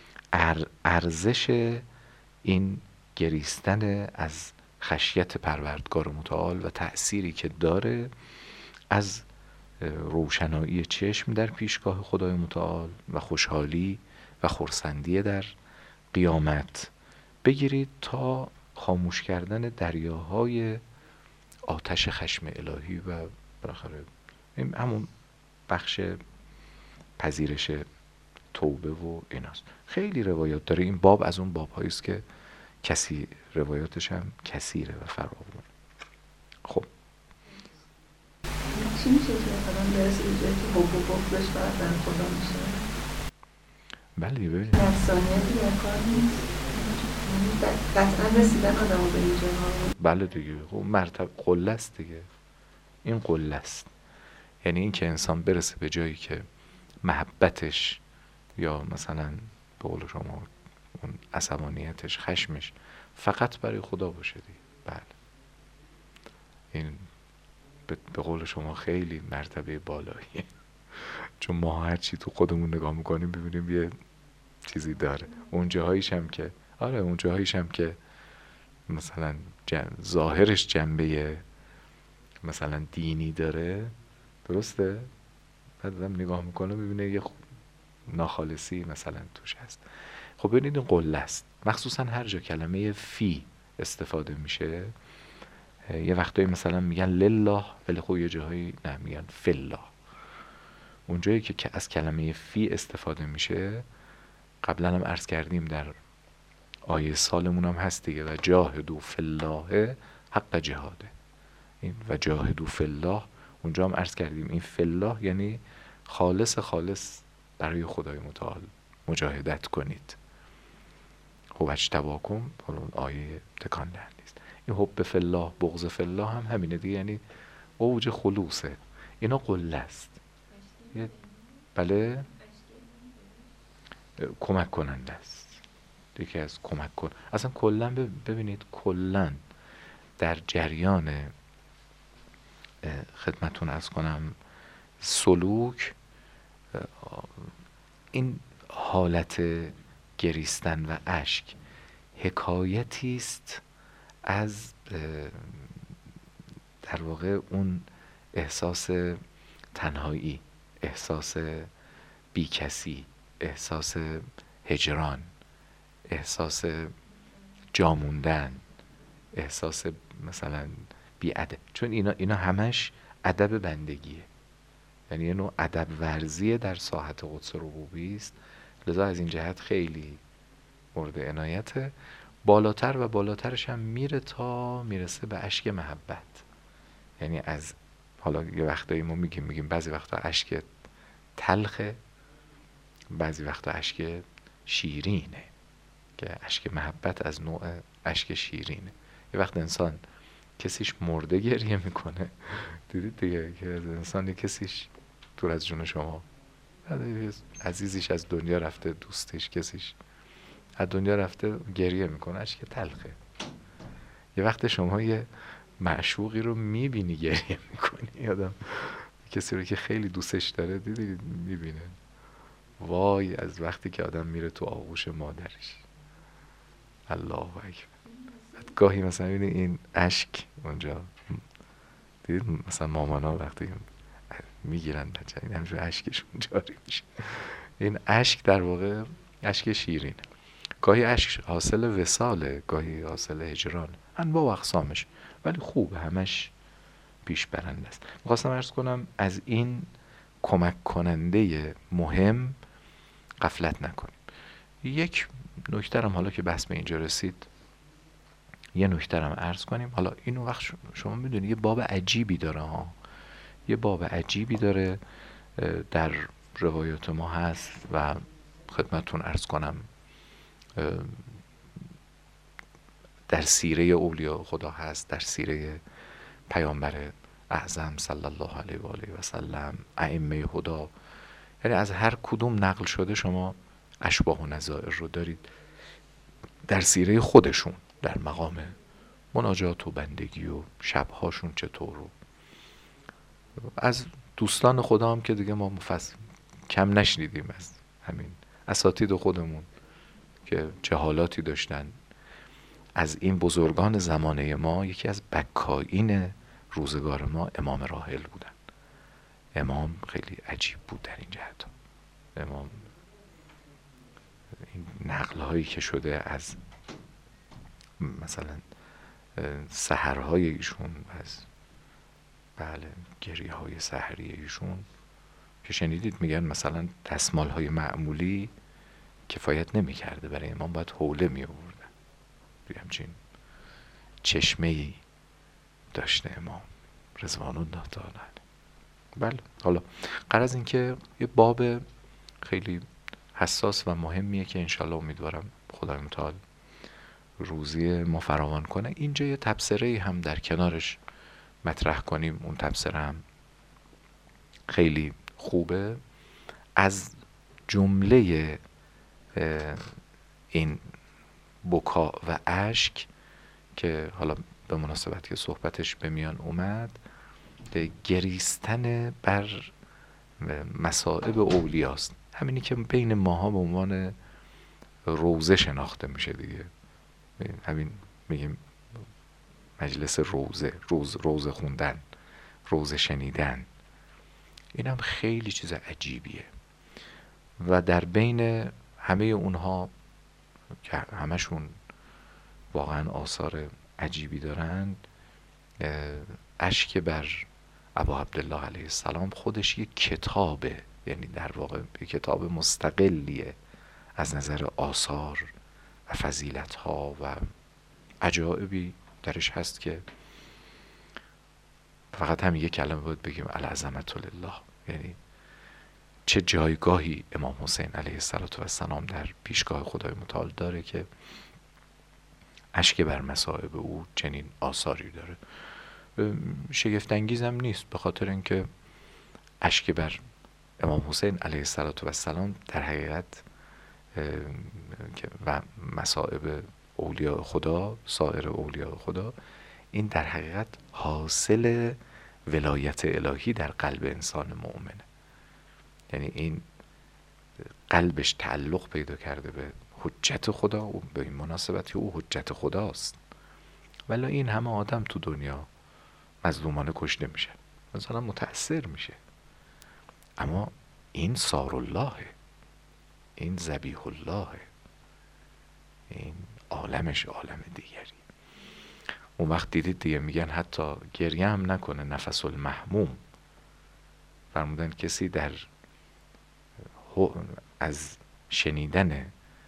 ارزش این گریستن از خشیت پروردگار متعال و تأثیری که داره از روشنایی چشم در پیشگاه خدای متعال و خوشحالی و خرسندی در قیامت، بگیرید تا خاموش کردن دریاهای آتش خشم الهی و بالاخره این همون بخش پذیرش توبه و ایناست. خیلی روایات داره این باب، از اون باب‌هایی است که کسی روایاتش هم کثیره و فراوان. خب چی میشه که مثلا برسه به جایی که حب و بغضش باید بر خدا میشه؟ بله ببینید نفسانیتی در کار نیست، قطعا رسیدن آدم به اینجا ها. بله دیگه، خب مرتب قله است دیگه، این قله است. یعنی این که انسان برسه به جایی که محبتش یا مثلا به قول شما اون عصبانیتش، خشمش فقط برای خدا باشه دیگه. بله این به قول شما خیلی مرتبه بالاییه، چون ما هر چی تو خودمون نگاه میکنیم ببینیم یه چیزی داره. اون جاهایش هم که آره اون جاهایش هم که مثلا جن... ظاهرش جنبه مثلا دینی داره، درسته؟ بعد آدم نگاه میکنه ببینه یه ناخالصی مثلا توش هست. خب ببینید این قله است، مخصوصا هر جا کلمه فی استفاده میشه. یه وقتایی مثلا میگن لله، ولی خب یه جاهایی نه میگن فالله. اون جایی که از کلمه فی استفاده میشه، قبلا هم عرض کردیم در آیه سالمون هم هست دیگه، و جاهدوا فی الله حق جهاده. این و جاهدوا فی الله اونجا هم عرض کردیم این فی الله یعنی خالص خالص برای خدای متعال مجاهدت کنید. خب اجتباکم، اون آیه تکان دهنده است. این حب فی الله، بغض فی الله هم همینه دیگه، یعنی اوج خلوصه. اینا قله است. بله کمک کننده است، یکی از کمک کن. اصلا کلن ببینید کلن در جریان خدمتون عرض کنم سلوک، این حالت گریستن و اشک حکایتی است از در واقع اون احساس تنهایی، احساس بیکسی، احساس هجران، احساس جاموندن، احساس مثلا بی‌ادب، چون اینا اینا همش ادب بندگیه، یعنی یه نوع ادب ورزیه در ساحت قدس ربوبی است. لذا از این جهت خیلی مورد عنایته. بالاتر و بالاترش هم میره تا میرسه به اشک محبت. یعنی از حالا یه وقتایی ما میگیم میگیم بعضی وقتا اشک تلخه، بعضی وقتا اشک شیرینه، که اشک محبت از نوع اشک شیرینه. یه وقت انسان کسیش مرده گریه میکنه، دیدید دیگه که از انسان کسیش دور از جون شما، عزیزیش از دنیا رفته، دوستش کسیش از دنیا رفته، گریه میکنه، اشک تلخه. یه وقت شما یه معشوقی رو میبینی گریه میکنی، آدم کسی رو که خیلی دوستش داره دیدی میبینه، وای از وقتی که آدم میره تو آغوش مادرش، الله اکبر. گاهی مثلا ببینید این اشک اونجا، دیدید مثلا مامانا وقتی میگیرن بچه این همجور اشکشون جاری میشه، این اشک در واقع اشک شیرینه. گاهی اشک حاصل وصاله، گاهی حاصل هجران، انواع و اقسامش، ولی خوب همش پیش برنده است. میخواستم عرض کنم از این کمک کننده مهم غفلت نکنیم. یک نکترم حالا که بحث به اینجا رسید، یه نکترم عرض کنیم. حالا اینو وقت شما میدونید یه باب عجیبی داره ها، یه باب عجیبی داره در روایات ما هست و خدمتتون عرض کنم در سیره اولیاء خدا هست، در سیره پیامبر اعظم صلی الله علیه و آله و سلم، ائمه هدا، یعنی از هر کدوم نقل شده شما اشباح و نظائر رو دارید در سیره خودشون، در مقام مناجات و بندگی و شبهاشون چطور رو از دوستان خدا هم که دیگه ما مفصل کم نشنیدیم، از همین اساتید خودمون که چه حالاتی داشتن. از این بزرگان زمانه ما یکی از بکائین روزگار ما امام راحل بودن. امام خیلی عجیب بود در این جهت. امام این نقل هایی که شده از مثلا سحرهای ایشون، از بله گریه های سحری ایشون که شنیدید میگن مثلا دستمال های معمولی کفایت نمی کرده برای امام، باید حوله می آوردن. همچین چشمه ای داشته امام رضوان الله تعالی. بله حالا غرض این که یه باب خیلی حساس و مهمیه که انشالله امیدوارم خدای متعال روزی ما فراوان کنه. اینجا یه تبصره هم در کنارش مطرح کنیم. اون تبصره هم خیلی خوبه. از جمله این بکا و اشک که حالا به مناسبت که صحبتش به میان اومد، گریستن بر مصائب اولیاست. همینی که بین ماها به عنوان روزه شناخته میشه دیگه. همین میگیم مجلس روزه، روز روزه خوندن، روزه شنیدن، این هم خیلی چیز عجیبیه. و در بین همه اونها که همشون واقعا آثار عجیبی دارند، اشک بر ابا عبدالله علیه السلام خودش یک کتابه، یعنی در واقع یک کتاب مستقلیه از نظر آثار و فضیلت ها و عجایبی درش هست که فقط هم یک کلمه باید بگیم العظمت لله. یعنی چه جایگاهی امام حسین علیه السلام در پیشگاه خدای متعال داره که اشک بر مصائب او چنین آثاری داره. شگفت انگیزم نیست، به خاطر اینکه اشک بر امام حسین علیه السلام در حقیقت و مصائب اولیاء خدا، سایر اولیاء خدا، این در حقیقت حاصل ولایت الهی در قلب انسان مؤمنه. یعنی این قلبش تعلق پیدا کرده به حجت خدا و به این مناسبتی او حجت خداست. ولی این همه آدم تو دنیا مظلومانه کشته میشه، مثلا متأثر میشه، اما این سار اللهه، این ذبیح اللهه، این عالمش عالم دیگری. اون وقت دیدید دیگه میگن حتی گریه هم نکنه نفس المحموم. فرمودن کسی در از شنیدن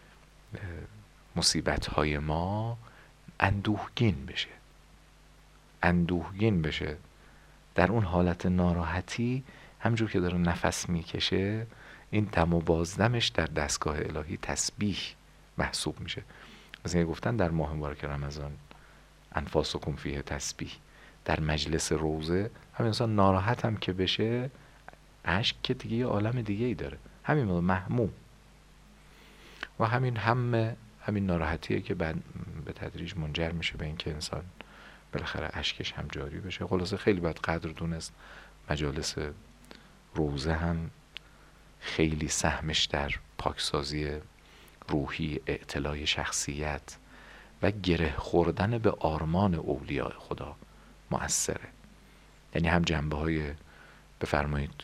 مصیبت های ما اندوهگین بشه، اندوهگین بشه در اون حالت ناراحتی، همجور که داره نفس میکشه این دم و بازدمش در دستگاه الهی تسبیح محسوب میشه. از این گفتن در ماه مبارک رمضان انفاسکم فیه تسبیح، در مجلس روزه همین انسان ناراحت هم که بشه اشک که دیگه یه عالم دیگه ای داره، همین محموم. و همین هم همین ناراحتیه که بعد به تدریج منجر میشه به اینکه انسان بالاخره اشکش هم جاری بشه. خلاصه خیلی باید قدر دونست مجالس روزه هم خیلی سهمش در پاکسازی روحی، اعتلای شخصیت و گره خوردن به آرمان اولیاء خدا مؤثره. یعنی هم جنبه های بفرمایید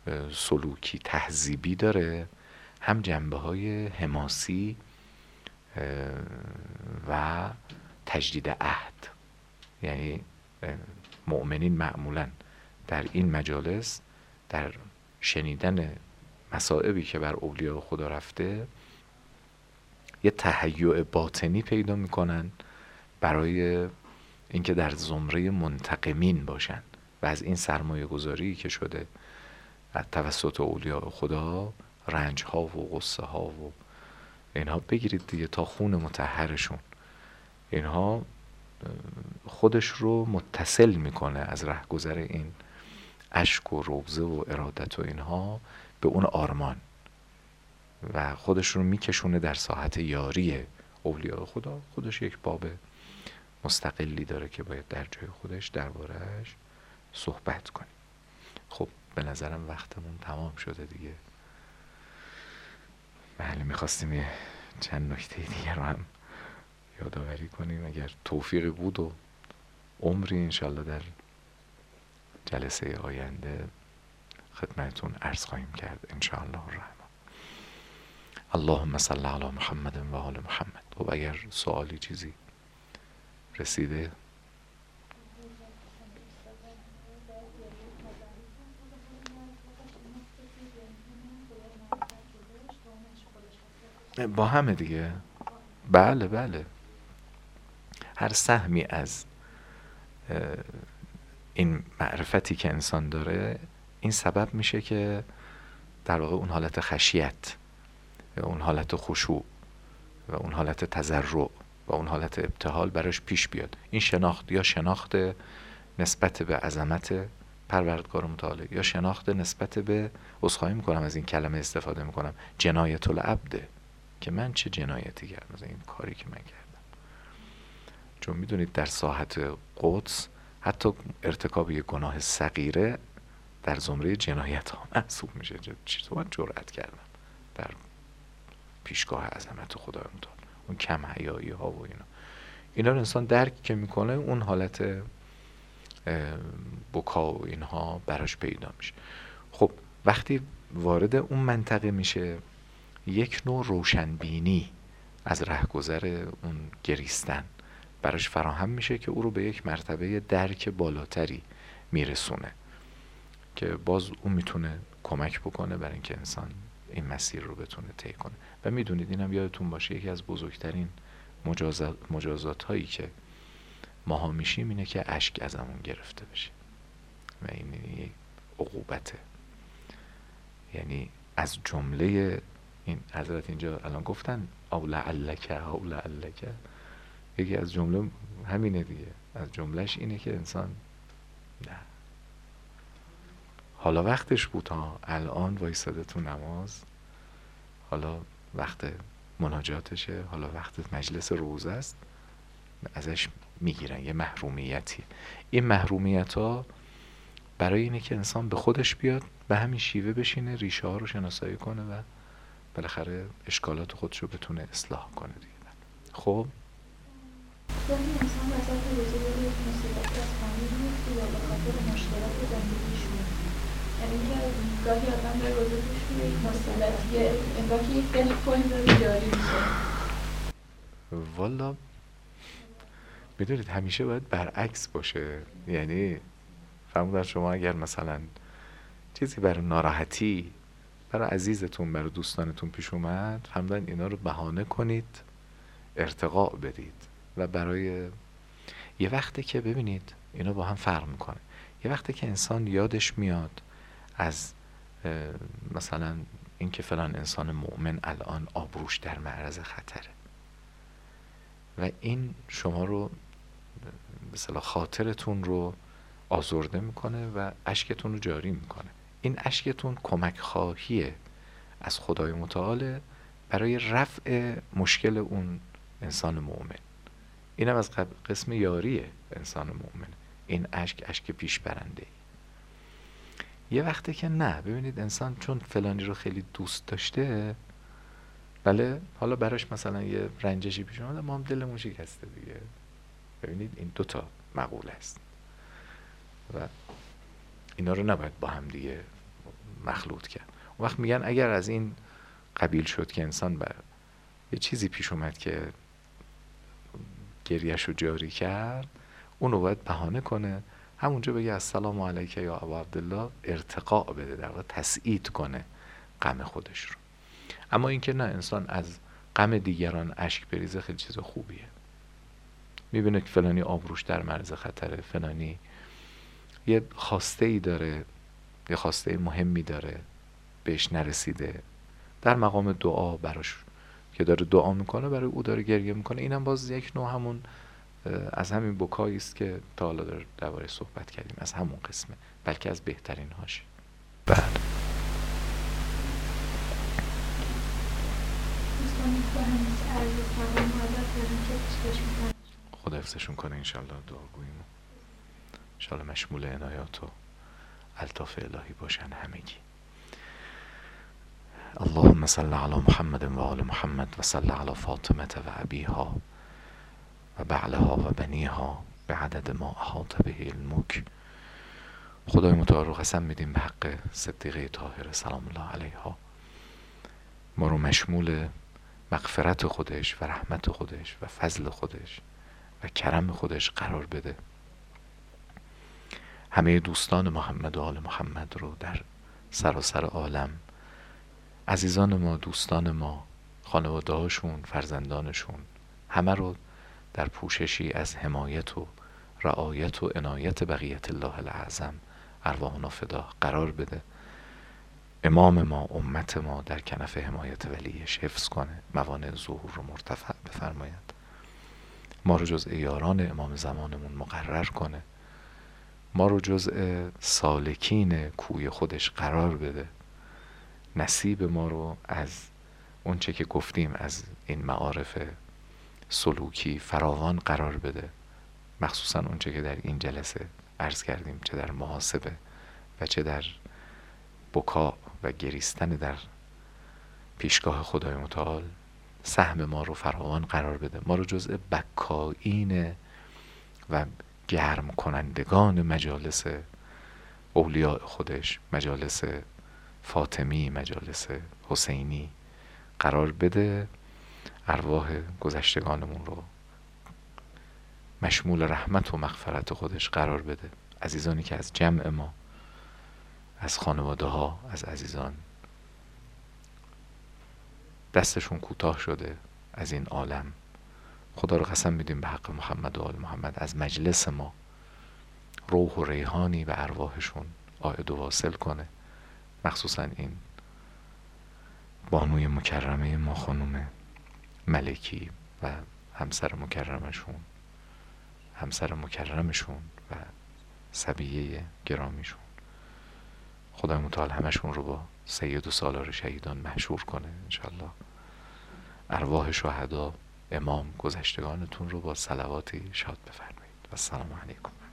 سلوکی تهذیبی داره، هم جنبه های حماسی و تجدید عهد. یعنی مؤمنین معمولاً در این مجالس در شنیدن مصائبی که بر اولیاء خدا رفته یه تهیع باطنی پیدا میکنن برای اینکه در زمره منتقمین باشن و از این سرمایه گذاری که شده از توسط اولیاء خدا رنج ها و غصه ها و اینها بگیرید دیگه تا خون مطهرشون. اینها خودش رو متصل میکنه از رهگذر این اشک و روزه و ارادت و اینها به اون آرمان و خودش رو میکشونه در ساحت یاری اولیاء خدا. خودش یک باب مستقلی داره که باید در جای خودش درباره‌اش صحبت کنیم. خب به نظرم وقتمون تمام شده دیگه. بله میخواستیم یه چند نکته دیگه رو هم یادآوری کنیم. اگر توفیقی بود و عمری انشالله در جلسه آینده خدمتون عرض خواهیم کرد انشاءالله الرحمن. اللهم صل علی محمد و آل محمد. و اگر سوالی چیزی رسیده با همه دیگه. بله بله هر سهمی از این معرفتی که انسان داره این سبب میشه که در واقع اون حالت خشیت و اون حالت خشوع و اون حالت تضرع و اون حالت ابتهال براش پیش بیاد. این شناخت یا شناخت نسبت به عظمت پروردگار متعال یا شناخت نسبت به، عذرخواهی میکنم از این کلمه استفاده میکنم، جنایت العبد، که من چه جنایتی کردم از این کاری که من کردم. چون میدونید در ساحت قدس حتی ارتکاب یک گناه صغیره در زمره جنایت ها محسوب میشه. چطور من جرأت کردم در پیشگاه عظمت خدای متعال، اون کم حیایی ها و اینا اینا رو انسان درک که میکنه اون حالت بکا و اینها براش پیدا میشه. خب وقتی وارد اون منطقه میشه یک نوع روشنبینی از رهگذر اون گریستن براش فراهم میشه که او رو به یک مرتبه درک بالاتری میرسونه که باز اون میتونه کمک بکنه برای اینکه انسان این مسیر رو بتونه طی کنه. و میدونید اینم یادتون باشه یکی از بزرگترین مجازات, مجازات هایی که ماها میشیم اینه که اشک ازمون گرفته بشه و این یک عقوبته. یعنی از جمله این حضرت اینجا الان گفتن او لعلک او لعلک، یکی از جمله همینه دیگه. از جملهش اینه که انسان نه حالا وقتش بود ها، الان وایساده تو نماز، حالا وقت مناجاتشه، حالا وقت مجلس روزه است، ازش میگیرن یه محرومیتی. این محرومیت ها برای اینه که انسان به خودش بیاد، به همین شیوه بشینه، ریشه ها رو شناسایی کنه و بالاخره اشکالات خودش رو بتونه اصلاح کنه دیگه. خب گاهی انسان وسط روزه داره یک مصیبتی از فامیل میفته یا به خاطر مشکلات زندگیشون، یعنی که گاهی آدم در روزه پیش میره یک مصیبتیه انگار که یک دل پوینت داره جاری میشه. والا میدونید همیشه باید برعکس باشه. یعنی فرمودن شما اگر مثلا چیزی برای ناراحتی برای عزیزتون برای دوستانتون پیش اومد، همدن اینا رو بهانه کنید، ارتقاء بدید. و برای یه وقتی که ببینید اینا با هم فرق میکنه، یه وقتی که انسان یادش میاد از مثلا اینکه فلان انسان مؤمن الان آبروش در معرض خطره و این شما رو مثلا خاطرتون رو آزرده میکنه و اشکتون رو جاری میکنه. این اشکتون کمک خواهیه از خدای متعال برای رفع مشکل اون انسان مؤمن. اینم از قسم یاریه انسان مؤمن. این اشک اشک پیش برنده. یه وقتی که نه، ببینید انسان چون فلانی رو خیلی دوست داشته، بله حالا براش مثلا یه رنجشی پیش اومده، ما هم دلمون شکسته دیگه. ببینید این دوتا مقوله است و اینا رو نباید با هم دیگه مخلوط کرد. اون وقت میگن اگر از این قبیل شد که انسان بر یه چیزی پیش اومد که گریهش رو جاری کرد، اونو باید بهانه کنه، همونجا بگه السلام علیکم یا ابا عبدالله، ارتقاء بده، در واقع تسعید کنه غم خودش رو. اما اینکه نه، انسان از غم دیگران اشک بریزه خیلی چیز خوبیه. میبینه که فلانی آبروش در معرض خطره، فلانی یه خواسته ای داره، یه خواسته مهمی داره بهش نرسیده، در مقام دعا براش که داره دعا میکنه، برای او داره گریه میکنه. اینم باز یک نوع همون از همین بکایی است که تا حالا در درباره صحبت کردیم، از همون قسمه، بلکه از بهترین هاش. بله. خدا حفظشون کنه انشالله. دعا گوییم انشالله مشمول عنایات و الطاف الهی باشن همگی. اللهم صل علی محمد و آل محمد و صل علی فاطمه و ابیها و بعلها و بنیها به عدد ما احاط به علمک. خدای متعال رو قسم میدیم به حق صدیقه طاهره سلام الله علیها، ما رو مشمول مغفرت خودش و رحمت خودش و فضل خودش و کرم خودش قرار بده. همه دوستان محمد و آل محمد رو در سراسر عالم، عزیزان ما، دوستان ما، خانواده هاشون، فرزندانشون، همه رو در پوششی از حمایت و رعایت و عنایت بقیت الله الاعظم ارواحنا فدا قرار بده. امام ما، امت ما در کنف حمایت ولیش حفظ کنه، موانع ظهور رو مرتفع بفرماید، ما رو جزء یاران امام زمانمون مقرر کنه، ما رو جزء سالکین کوی خودش قرار بده، نصیب ما رو از اون چه که گفتیم از این معارف سلوکی فراوان قرار بده، مخصوصا اون چه که در این جلسه عرض کردیم، چه در محاسبه و چه در بکا و گریستن در پیشگاه خدای متعال. سهم ما رو فراوان قرار بده، ما رو جزء بکائین و گرم کنندگان مجالس اولیاء خودش، مجالس فاطمی، مجالس حسینی قرار بده. ارواح گذشتگانمون رو مشمول رحمت و مغفرت خودش قرار بده. عزیزانی که از جمع ما، از خانواده ها، از عزیزان دستشون کوتاه شده از این عالم، خدا رو قسم میدیم به حق محمد و آل محمد از مجلس ما روح و ریحانی به ارواحشون عائد و واصل کنه، مخصوصا این بانوی مکرمه ما خانم ملکی و همسر مکرمشون همسر مکرمشون و صبیه گرامیشون. خدای متعال همشون رو با سید و سالار شهیدان محشور کنه انشالله. ارواح شهدا، امام، گذشتگانتون رو با صلواتی شاد بفرمایید و السلام علیکم.